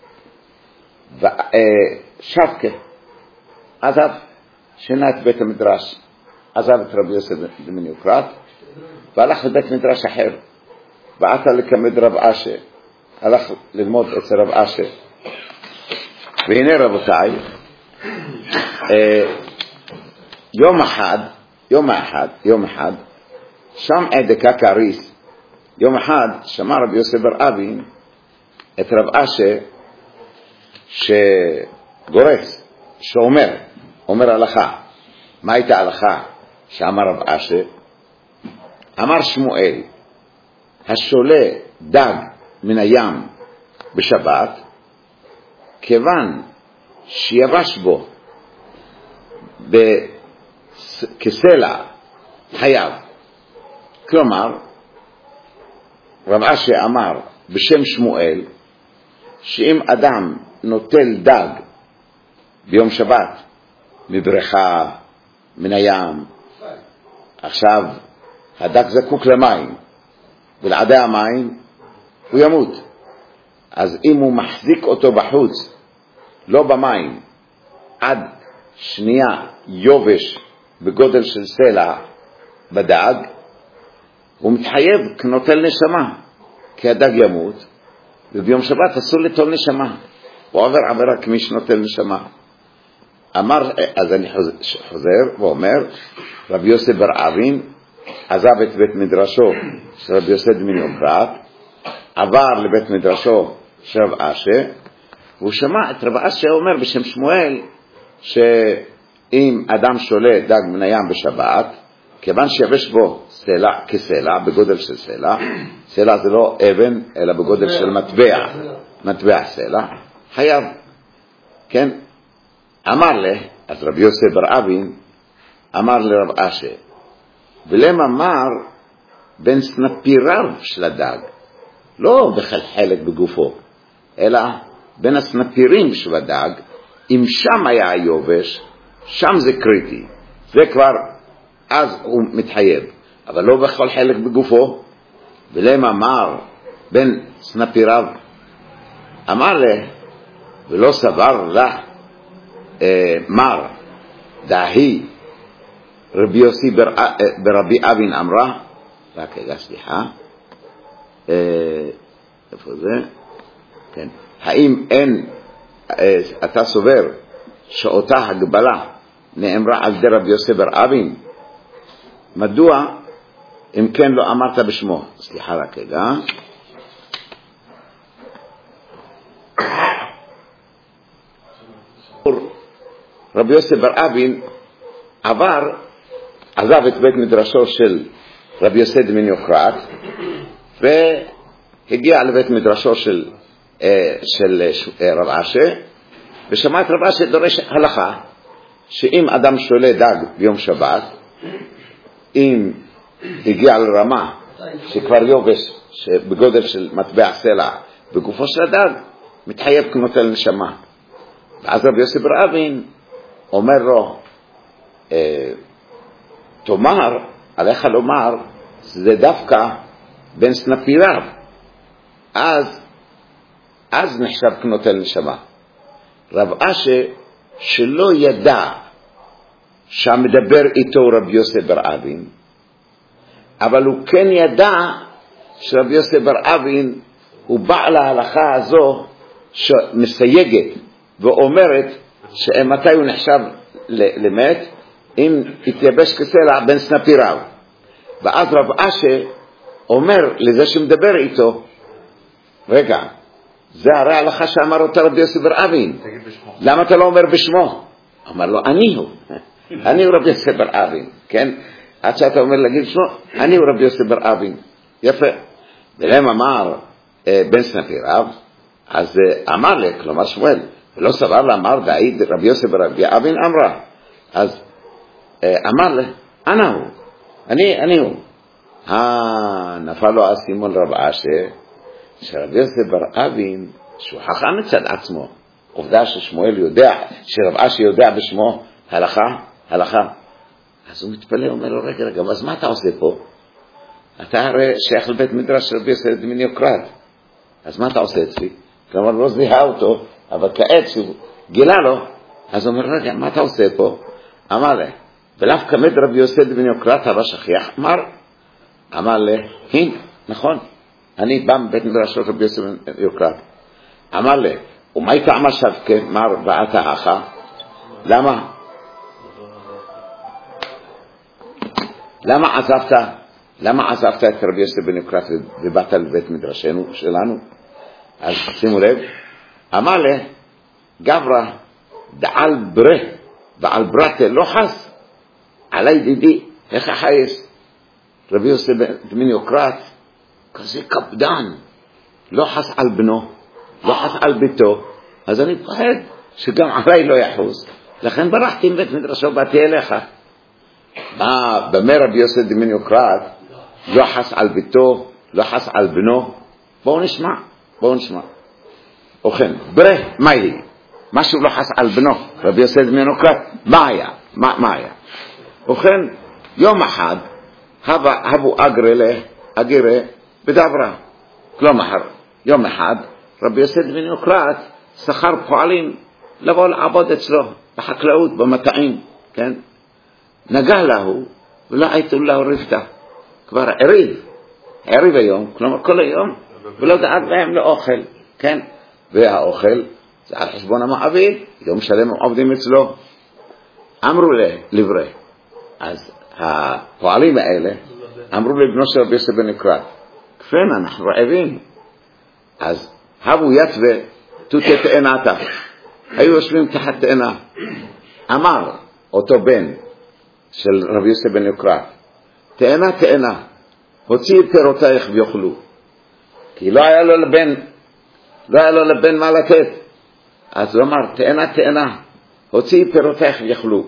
ושבקה עזב, שינה את בית המדרש, עזב את רבי יוסי דמיניוקרט, והלך לבית מדרש אחר, ועתה לקמד רב אשה, הלך ללמוד אצל רב אשה. והנה רבותיי, יום אחד, יום אחד, יום אחד, שם עדקה קריס, יום אחד שמע רבי יוסי בר אבין את רב אשה שגורס, שאומר, אומר הלכה. מה הייתה הלכה שאמר רב אשה? אמר שמואל, השולה דג מן הים בשבת, כיוון שיבש בו כסלע חייב. כלומר, רב אשה אמר בשם שמואל, שאם אדם נוטל דג ביום שבת מבריכה, מן הים, עכשיו הדג זקוק למים, ולעדי המים הוא ימות. אז אם הוא מחזיק אותו בחוץ, לא במים, עד שנייה יובש בגודל של סלע בדג, הוא מתחייב כנוטל נשמה, כי הדג ימות, וביום שבת אסור לטול נשמה. הוא עובר עבירה כמי שנוטל נשמה. אמר, אז אני חוזר ואומר, רבי יוסי בר אבין עזב את בית מדרשו של רבי יוסי דמיניוקרט, עבר לבית מדרשו של רב אשה, והוא שמע את רב אשה אומר בשם שמואל, שאם אדם שולה דג מן הים בשבת, כיוון שיבש בו סלע, כסלע, בגודל של סלע, סלע זה לא אבן, אלא בגודל של מטבע, מטבע סלע, חייב. כן? אמר לה, אז רבי יוסי בר אבין, אמר לרב אשה, ולמה אמר בין סנפיריו של הדג, לא בחלחלת בגופו, אלא בין הסנפירים של הדג, אם שם היה היובש, שם זה קריטי, זה כבר, אז הוא מתחייב, אבל לא בכל חלק בגופו. ולמה אמר בין סנפיריו, אמר לה, ולא סבר לה, אה, מר, דהי, רבי יוסי בר, אה, ברבי אבין אמרה, רק רגע סליחה, אה, איפה זה? כן. האם אין, אה, אתה סובר, שאותה הגבלה נאמרה על די רבי יוסי בר אבין? מדוע, אם כן לא אמרת בשמו? סליחה רק רגע. רבי יוסי בר אבין עבר, עזב את בית מדרשו של רבי יוסי דמיניוקרט, והגיע לבית מדרשו של, של רב אשה, ושמע את רב אשה דורש הלכה, שאם אדם שולה דג ביום שבת, אם הגיע לרמה שכבר יובש בגודל של מטבע סלע בגופו של הדג, מתחייב כנוטל נשמה. ואז רבי יוסי בר אבין אומר לו, תאמר, עליך לומר, זה דווקא בין סנפיריו, אז אז נחשב כנוטל נשמה. רב אשה שלא ידע שמדבר איתו רבי יוסי בר אבין, אבל הוא כן ידע שרבי יוסי בר אבין הוא בעל ההלכה הזו שמסייגת ואומרת שמתי הוא נחשב למת, אם התייבש כסלע בין סנפיריו. ואז רב אשה אומר לזה שמדבר איתו, רגע, זה הרי ההלכה שאמר אותה רבי יוסי בר אבין, למה אתה לא אומר בשמו? אמר לו, אני הוא. אני הוא רבי יוסף בר אבין, כן? עד שאתה אומר להגיד שלו, אני הוא רבי יוסף בר אבין. יפה. ולהם אמר בן סנפיריו, אז אמר לי, כלומר שמואל, ולא סבר לה, אמר דעיד רבי יוסף בר אבין אמרה. אז אמר לי, אנא הוא, אני, אני הוא. נפל לו הסימון רב אשר, שרבי יוסף בר אבין, שהוא חכם מצד עצמו, עובדה ששמואל יודע, שרב אשר יודע בשמו הלכה, הלכה. אז הוא מתפלא, אומר לו, רגע, רגע, אז מה אתה עושה פה? אתה הרי שייך לבית מדרש של רבי יוסף בן יוקרת, אז מה אתה עושה אצלי? כלומר, לא זיהה אותו, אבל כעת שהוא גילה לו, אז הוא אומר, רגע, מה אתה עושה פה? אמר לי, ולאו כמד רבי יוסף בן יוקרת, הבא שכיח, אמר, אמר לי, הנה, נכון, אני בא מבית מדרש של רבי יוסף בן יוקרת. אמר לי, ומה יטעם עכשיו כמר בעת האחה? למה? למה עזבת? למה עזבת את רבי יוסף בן יוקרת ובאת לבית מדרשנו שלנו? אז שימו לב, אמר לי, גברא, דעל ברה, ועל ברתה לא חס, עלי דידי, איך החייס? רבי יוסף בן יוקרת, כזה קפדן, לא חס על בנו, לא חס על ביתו, אז אני פחד שגם עלי לא יחוס, לכן ברחתי מבית מדרשו, באתי אליך. מה, במה רבי יוסף בן יוקרת, לא חס על ביתו, לא חס על בנו? בואו נשמע, בואו נשמע. ובכן, ברה, מה היא? משהו לא חס על בנו, רבי יוסף בן יוקרת, מה היה? מה, מה היה? ובכן, יום אחד, הבו אגרה אגירה בדברה. כלומר, יום אחד, רבי יוסף בן יוקרת שכר פועלים לבוא לעבוד אצלו בחקלאות, במטעים, כן? נגע להו ולא הייתו לו רפתה. כבר עריב, עריב היום, כלומר כל היום, ולא דאג להם לאוכל, כן? והאוכל זה על חשבון המעביד, יום שלם הם עובדים אצלו. אמרו לברי, אז הפועלים האלה אמרו לבנו של רבי יוסף בן יוקרת, כפן אנחנו רעבים, אז הבו יתווה תותי תאנתה, היו יושבים תחת תאנה. אמר אותו בן של רבי יוסף בן יוקרת, תאנה תאנה, הוציא פירותייך ויאכלו, כי לא היה לו לבן, לא היה לו לבן מה לתת. אז הוא אמר, תאנה תאנה, הוציא פירותייך ויאכלו.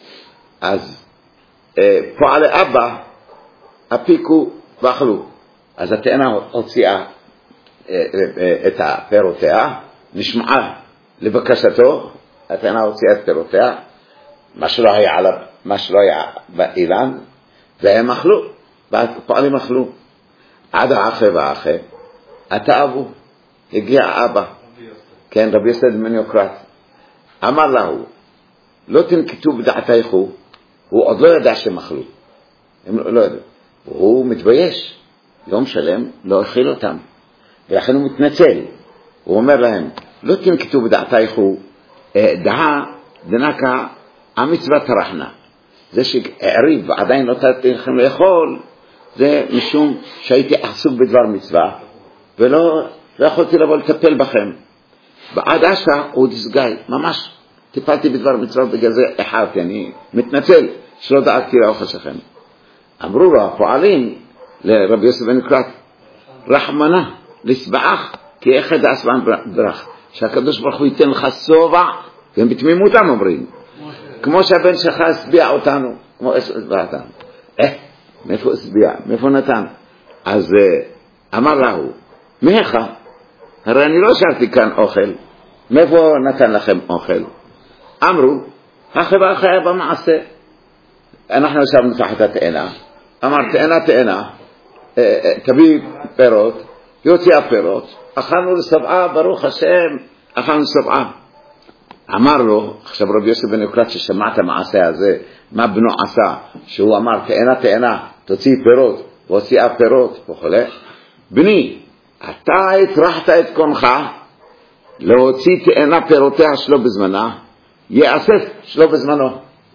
אז אה, פועלי אבא הפיקו ואכלו. אז התאנה הוציאה אה, אה, את הפירותיה, נשמעה לבקשתו, התאנה הוציאה את פירותיה, מה שלא היה עליו, מה שלא היה באילן, והם אכלו, והפועלים אכלו. עד האחה והאחה, התאבו, הגיע אבא, כן, רבי יוסף בן יוקרת, אמר לו, לא תנקטו בדעתייכו, הוא עוד לא ידע שהם אכלו, הם לא, לא ידעו, הוא מתבייש, יום שלם לא אכיל אותם, ולכן הוא מתנצל, הוא אומר להם, לא תנקטו בדעתייכו, דעה דנקה המצווה תרחנה, זה שעריב ועדיין לא תרתי לכם לאכול, זה משום שהייתי עסוק בדבר מצווה, ולא לא יכולתי לבוא לטפל בכם. בעד השעה הוא דסגי, ממש טיפלתי בדבר מצווה, בגלל זה החרתי, אני מתנצל שלא דאגתי לאוכל שלכם. אמרו לו הפועלים לרבי יוסף בן יוקרת, רחמנה, לסבעך, כי אחד אסבן דרך, שהקדוש ברוך הוא ייתן לך סובע, והם בתמימותם אומרים, כמו שהבן שלך הסביע אותנו, כמו הסביע אותנו. אה, מאיפה הסביע? מאיפה נתן? אז אמר לו, מאיך? הרי אני לא שרתי כאן אוכל, מאיפה נתן לכם אוכל? אמרו, החבא חיה במעשה. אנחנו ישבנו תחת התאנה, אמר תאנה תאנה, תביא פירות, יוציא הפירות, אכלנו לסבעה, ברוך השם, אכלנו לסבעה. אמר לו, עכשיו רבי יוסף בן יוקרת ששמע את המעשה הזה, מה בנו עשה, שהוא אמר תאנה תאנה, תוציא פירות, והוציאה פירות וכו'. בני, אתה הטרחת את קונך להוציא תאנה פירותיה שלא בזמנה, יאסף שלא בזמנו,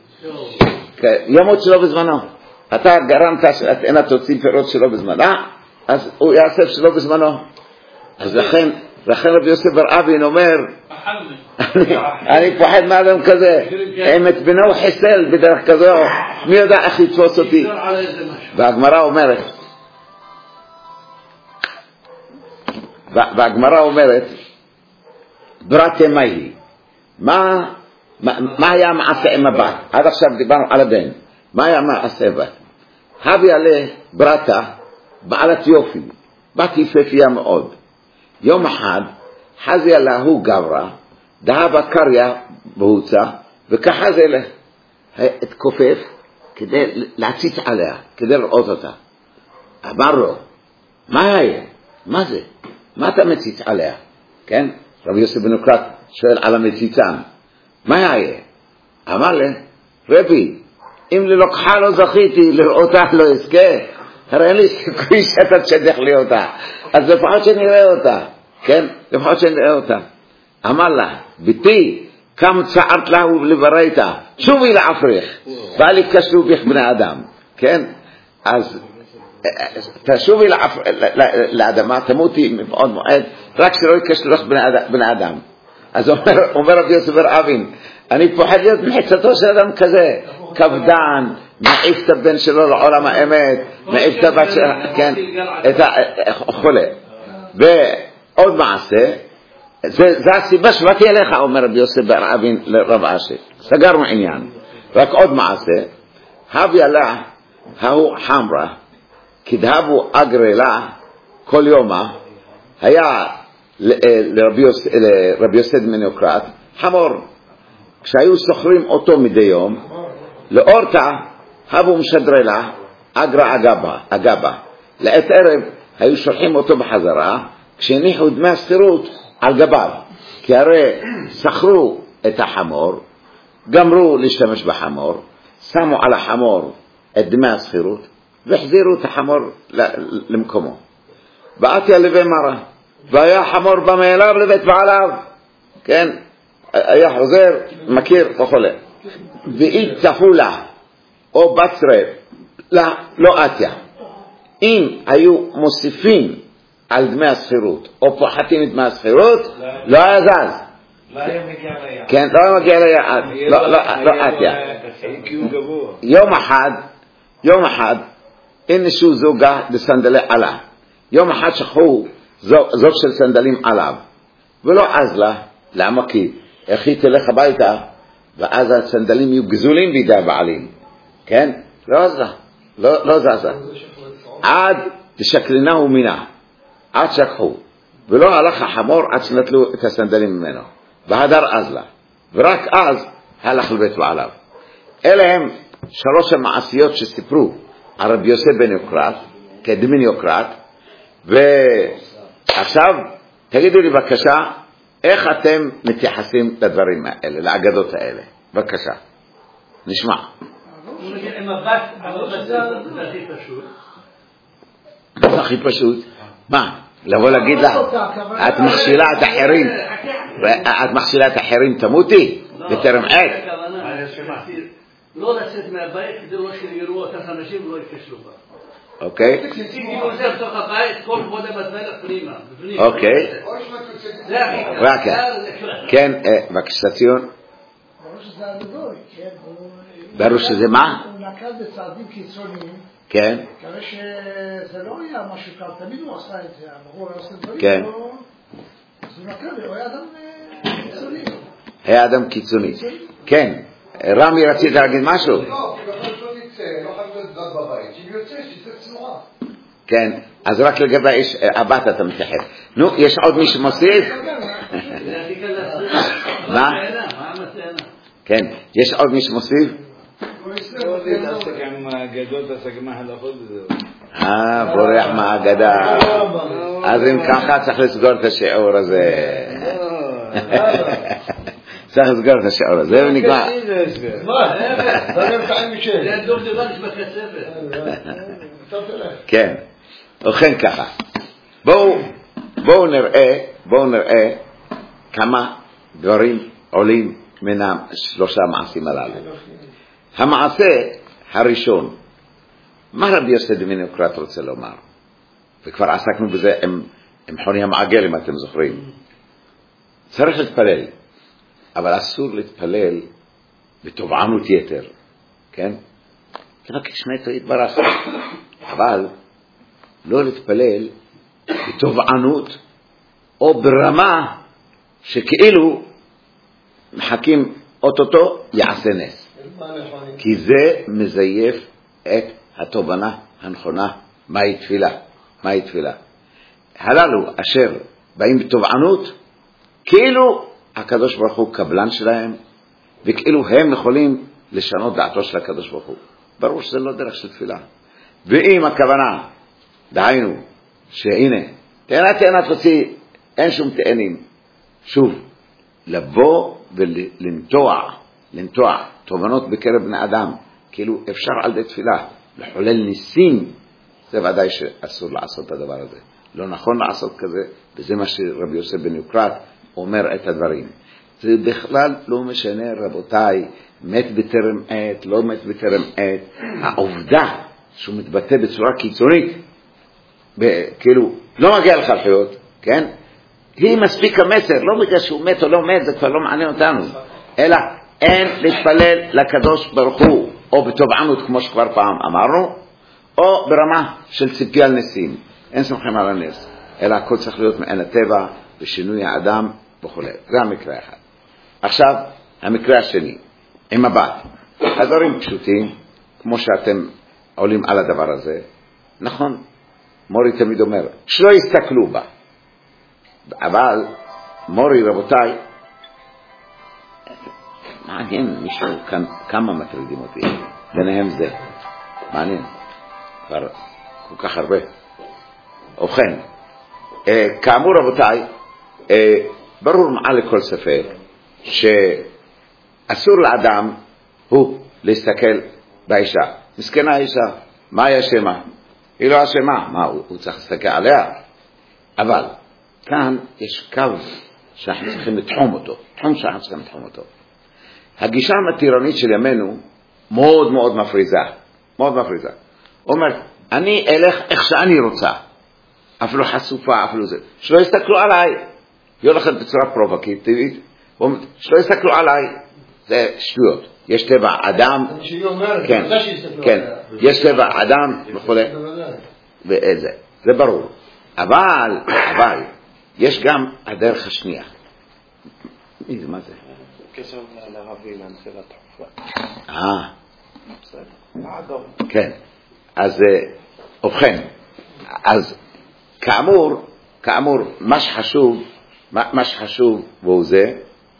ימות שלא בזמנו. אתה גרמת שהתאנה תוציא פירות שלא בזמנה, אז הוא יאסף שלא בזמנו. אז לכן, לכן רבי יוסף בר אבין אומר, אני פוחד מאדם כזה, אם את בנו חיסל בדרך כזו, מי יודע איך לתפוס אותי? והגמרא אומרת, והגמרא אומרת, ברתה מהי, מה היה המעשה עם הבת? עד עכשיו דיברנו על הבן, מה היה המעשה בת? הביא עליה ברתה, בעלת יופי, בת יפהפייה מאוד. יום אחד חזי עלה הוא גברה, דהבה קריה בהוצה, וככה זה התכופף כדי להציץ עליה, כדי לראות אותה. אמר לו, מה היה? מה זה? מה אתה מציץ עליה? כן? רבי יוסף בן יוקרת שואל על המציצן. מה היה? אמר לה, רבי, אם ללוקחה לא זכיתי לראותה לא אזכה, הרי אין לי סיכוי שאתה תשדך לי אותה, אז לפחות שנראה אותה, כן? לפחות שנראה אותה. אמר לה, ביתי, כמה צערת לה ולברייתה, שובי לעפריך, ואל יקשרו בך בני אדם, כן? אז תשובי לאדמה, תמותי מבעוד מועד, רק שלא יקשרו לך בני אדם. אז אומר רבי יוסף בר אבין, אני פוחד להיות מחיצתו של אדם כזה, כבדן, מעיף את הבן שלו לעולם האמת, מעיף את הבת שלו, כן, את החולה. ועוד מעשה, זה הסיבה שבאתי אליך, אומר רבי יוסף בר אבין לרב אשי. סגרנו עניין. רק עוד מעשה, הביא לה, ההוא חמרה, כדהבו אגרי לה, כל יומה, היה לרבי יוסף בן יוקרת, חמור. כשהיו סוחרים אותו מדי יום, לאורתה, הבו משדרי לה, אגרה אגבה, אגבה. לעת ערב, היו שולחים אותו בחזרה, כשהניחו דמי הסחירות על גביו. כי הרי סחרו את החמור, גמרו להשתמש בחמור, שמו על החמור את דמי הסחירות, והחזירו את החמור למקומו. באתי על לבי מרה, והיה חמור במה אליו לבית בעליו, כן? היה חוזר, מכיר, וחולה. ואית תפולה, או בצרה, לא, לא אתיה. אם היו מוסיפים על דמי הסחירות, או פוחתים את דמי הסחירות, לא היה זז. לא היה מגיע ליד. כן, לא היה מגיע ליד, לא אתיה. יום אחד, יום אחד, אינסו זוגה לסנדלי עלה. יום אחד שכחו זוג של סנדלים עליו. ולא עז לה, למה כי? איך היא תלך הביתה, ואז הסנדלים יהיו גזולים בידי הבעלים. כן? לא עז לה, לא, לא זזה. עד תשקלנה ומינה. עד שכחו. ולא הלך החמור עד שנטלו את הסנדלים ממנו. והדר עז לה. ורק אז הלך לבית בעליו. אלה הם שלוש המעשיות שסיפרו על רבי יוסף בן יוקרת, כדמין יוקרת, ועכשיו תגידו לי בבקשה, איך אתם מתייחסים לדברים האלה, לאגדות האלה? בבקשה, נשמע. עם הבת, זה הכי פשוט. זה הכי פשוט? מה? לבוא להגיד לה, את מכשילה את אחרים, את מכשילה את אחרים תמותי, בטרם עת. לא לצאת מהבית כדי לא שיראו אותך אנשים ולא יקשרו בה. אוקיי? כשהיא עוזר בתוך הבית, כל כבוד המתמלך פנימה. אוקיי. זה הכי קל. כן, בבקשה ציון. ברור שזה הגדול, כן. ברור שזה מה? הוא נקט בצעדים קיצוניים. כן. כדי שזה לא היה משהו קל, תמיד הוא עשה את זה, הבחור היה עושה דברים. כן. אז הוא נקט, הוא היה אדם קיצוני. היה אדם קיצוני. כן. רמי, רצית להגיד משהו? לא, כי בכל שלא נצא, לא חייב להיות רק בבית. שאם יוצא, שיצא צנועה. כן, אז רק לגבי הבת אתה מתייחס. נו, יש עוד מי שמוסיף? מה? כן, יש עוד מי שמוסיף? לא להתעסק עם האגדות, עסק עם ההלכות וזהו. אה, בורח מהאגדה. אז אם ככה צריך לסגור את השיעור הזה. צריך לסגור את השיעור הזה ונגמר. מה? זה גם טעים משל. זה דוב דבנש בכספת. כן, ובכן ככה. בואו, בואו נראה, בואו נראה כמה דברים עולים מן השלושה מעשים הללו. המעשה הראשון, מה רבי יוסף בן יוקרת רוצה לומר? וכבר עסקנו בזה עם, עם חוני המעגל, אם אתם זוכרים. צריך להתפלל, אבל אסור להתפלל בתובענות יתר, כן? לבקש מאיתו יתברך, אבל לא להתפלל בתובענות או ברמה שכאילו מחכים אוטוטו יעשה נס, כי זה מזייף את התובנה הנכונה מהי תפילה, מהי תפילה. הללו אשר באים בתובענות, כאילו הקדוש ברוך הוא קבלן שלהם, וכאילו הם יכולים לשנות דעתו של הקדוש ברוך הוא. ברור שזה לא דרך של תפילה. ואם הכוונה, דהיינו, שהנה, תאנה תאנה תוציא, אין שום תאנים. שוב, לבוא ולנטוע, לנטוע תובנות בקרב בני אדם, כאילו אפשר על ידי תפילה, לחולל ניסים, זה ודאי שאסור לעשות את הדבר הזה. לא נכון לעשות כזה, וזה מה שרבי יוסף בן יוקרת אומר את הדברים. זה בכלל לא משנה, רבותיי, מת בטרם עת, לא מת בטרם עת. העובדה שהוא מתבטא בצורה קיצונית, כאילו, לא מגיע לך לחיות, כן? היא מספיק המסר, לא בגלל שהוא מת או לא מת, זה כבר לא מעניין אותנו. אלא אין להתפלל לקדוש ברוך הוא, או בתובענות כמו שכבר פעם אמרנו, או ברמה של ציפי על נסים. אין סמכים על הנס, אלא הכל צריך להיות מעין הטבע ושינוי האדם וכו'. זה המקרה אחד. עכשיו, המקרה השני, עם הבת. הדברים פשוטים, כמו שאתם עולים על הדבר הזה. נכון, מורי תמיד אומר, שלא יסתכלו בה. אבל, מורי רבותיי, מעניין, מישהו כאן, כמה מטרידים אותי, ביניהם זה. מעניין, כבר כל כך הרבה. ובכן, אה, כאמור רבותיי, אה, ברור מעל לכל ספק שאסור לאדם הוא להסתכל באישה. מסכנה האישה, מה היא אשמה? היא לא אשמה, מה הוא, הוא צריך להסתכל עליה? אבל כאן יש קו שאנחנו צריכים לתחום אותו, תחום שאנחנו צריכים לתחום אותו. הגישה המתירנית של ימינו מאוד מאוד מפריזה, מאוד מפריזה. אומר, אני אלך איך שאני רוצה, אפילו חשופה, אפילו זה. שלא יסתכלו עליי. היא הולכת בצורה פרובוקטיבית, שלא יסתכלו עליי. זה שטויות. יש טבע אדם, כן, כן, יש טבע אדם וכו'. וזה, זה ברור. אבל, אבל, יש גם הדרך השנייה. מה זה? קשר לערבי, להנחילה תחופה. אה. בסדר. כן. אז, ובכן, אז, כאמור, כאמור, מה שחשוב, מה, מה שחשוב והוא זה,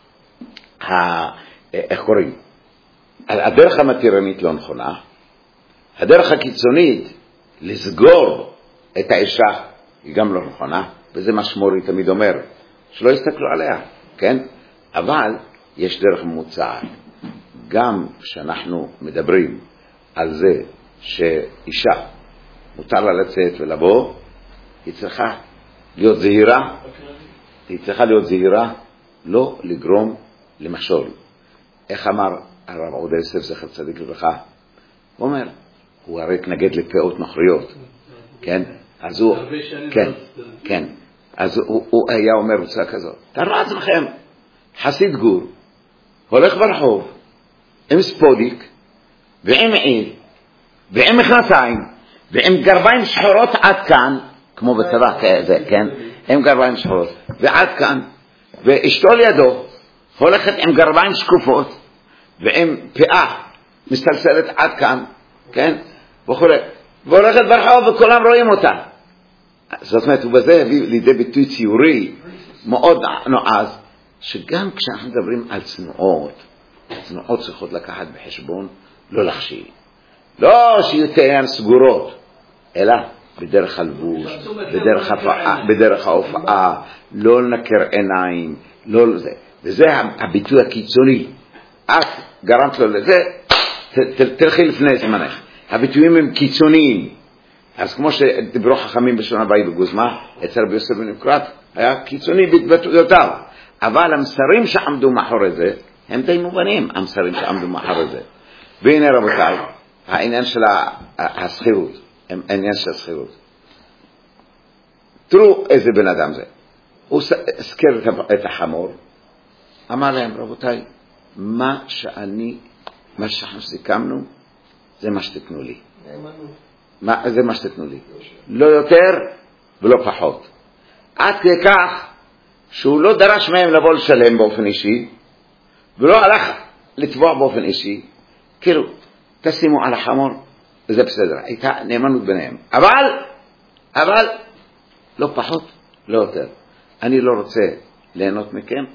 איך קוראים? הדרך המתירנית לא נכונה, הדרך הקיצונית לסגור את האישה היא גם לא נכונה, וזה מה שמורי תמיד אומר, שלא יסתכלו עליה, כן? אבל יש דרך ממוצעת. גם כשאנחנו מדברים על זה שאישה מותר לה לצאת ולבוא, היא צריכה להיות זהירה, היא צריכה להיות זהירה, לא לגרום למשול. איך אמר הרב עובדיה יוסף זכר צדיק לברכה? הוא אומר, הוא הרי התנגד לפאות נוכריות, כן? אז הוא, כן, כן, אז הוא, הוא היה אומר בצורה כזאת, תראו לעצמכם, חסיד גור, הולך ברחוב, עם ספודיק, ועם מעיל, ועם מכנסיים, ועם גרביים שחורות עד כאן, כמו בצבא כזה, כן? עם גרביים שחורות, ועד כאן, ואשתו לידו, הולכת עם גרביים שקופות, ועם פאה מסתלסלת עד כאן, כן? וכו'. והולכת ברחוב וכולם רואים אותה. זאת אומרת, ובזה הביא לידי ביטוי ציורי מאוד נועז, שגם כשאנחנו מדברים על צנועות, צנועות צריכות לקחת בחשבון, לא לחשיב. לא שיהיו סגורות, אלא בדרך הלבוש, בדרך ההופעה, בדרך ההופעה, לא לנקר עיניים, לא לזה. וזה הביטוי הקיצוני. את גרמת לו לזה, תלכי לפני זמנך. הביטויים הם קיצוניים. אז כמו שדיברו חכמים בשון הבאי בגוזמה, אצל רבי יוסף בן יוקרת, היה קיצוני בהתבטאויותיו. אבל המסרים שעמדו מאחורי זה, הם די מובנים, המסרים שעמדו מאחורי זה. והנה רבותיי, העניין של הסחירות, העניין של הסחירות. תראו איזה בן אדם זה. הוא סקר את החמור, אמר להם, רבותיי, מה שאני, מה שאנחנו סיכמנו, זה מה שתתנו לי. מה, זה מה שתתנו לי. לא יותר ולא פחות. עד כדי כך שהוא לא דרש מהם לבוא לשלם באופן אישי, ולא הלך לתבוע באופן אישי. כאילו, תשימו על החמור, וזה בסדר. הייתה נאמנות ביניהם. אבל, אבל, לא פחות, לא יותר. אני לא רוצה ליהנות מכם,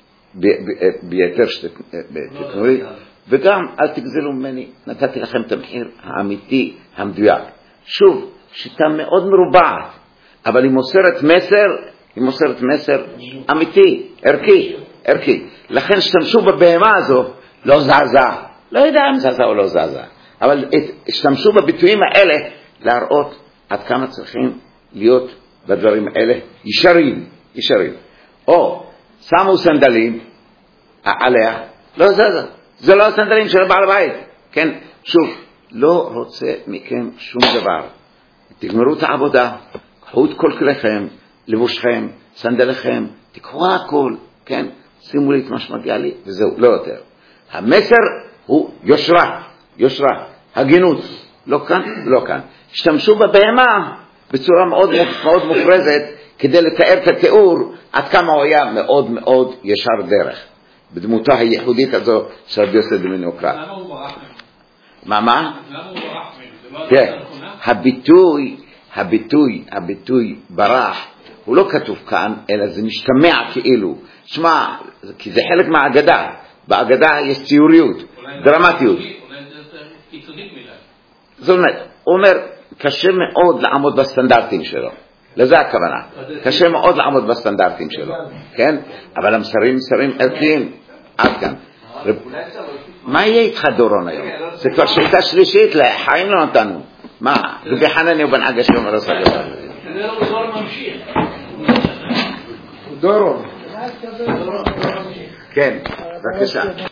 ביתר שתתנו לי, וגם אל תגזלו ממני, נתתי לכם את המחיר האמיתי, המדויק. שוב, שיטה מאוד מרובעת, אבל היא מוסרת מסר, היא מוסרת מסר אמיתי, ערכי, ערכי. לכן השתמשו בבהמה הזו, לא זעזע. לא יודע אם זעזע או לא זעזע, אבל השתמשו בביטויים האלה להראות עד כמה צריכים להיות בדברים האלה ישרים, ישרים. או שמו סנדלים עליה, לא זזה. זה לא הסנדלים של בעל הבית. כן, שוב, לא רוצה מכם שום דבר. תגמרו את העבודה, קחו את כל כליכם, לבושכם, סנדליכם, תקחו הכל, כן? שימו לי את מה שמגיע לי, וזהו, לא יותר. המסר הוא יושרה, יושרה, הגינות, לא כאן, לא כאן. השתמשו בבהמה בצורה מאוד מאוד מופרזת, כדי לתאר את התיאור עד כמה הוא היה מאוד מאוד ישר דרך. בדמותו הייחודית הזו של רבי יוסף בן יוקרא. למה הוא ברח מהם? מה, מה? למה הוא ברח מהם? זה לא כן, הדרך הנכונה? הביטוי, הביטוי, הביטוי ברח, הוא לא כתוב כאן, אלא זה משתמע כאילו. שמע, כי זה חלק מהאגדה. באגדה יש ציוריות, דרמטיות. אולי זה קיצונית מדי. זאת אומרת, הוא אומר, קשה מאוד לעמוד בסטנדרטים שלו. לזה הכוונה. קשה מאוד לעמוד בסטנדרטים שלו. כן? אבל המסרים מסרים ערכיים. עד כאן. מה יהיה איתך דורון היום? זה כבר שאילתה שלישית, לחיים לא נתנו. מה? רבי חנניה בן עגה שלום הרסה גדול. זה לא דורון ממשיך. דורון. כן, בבקשה.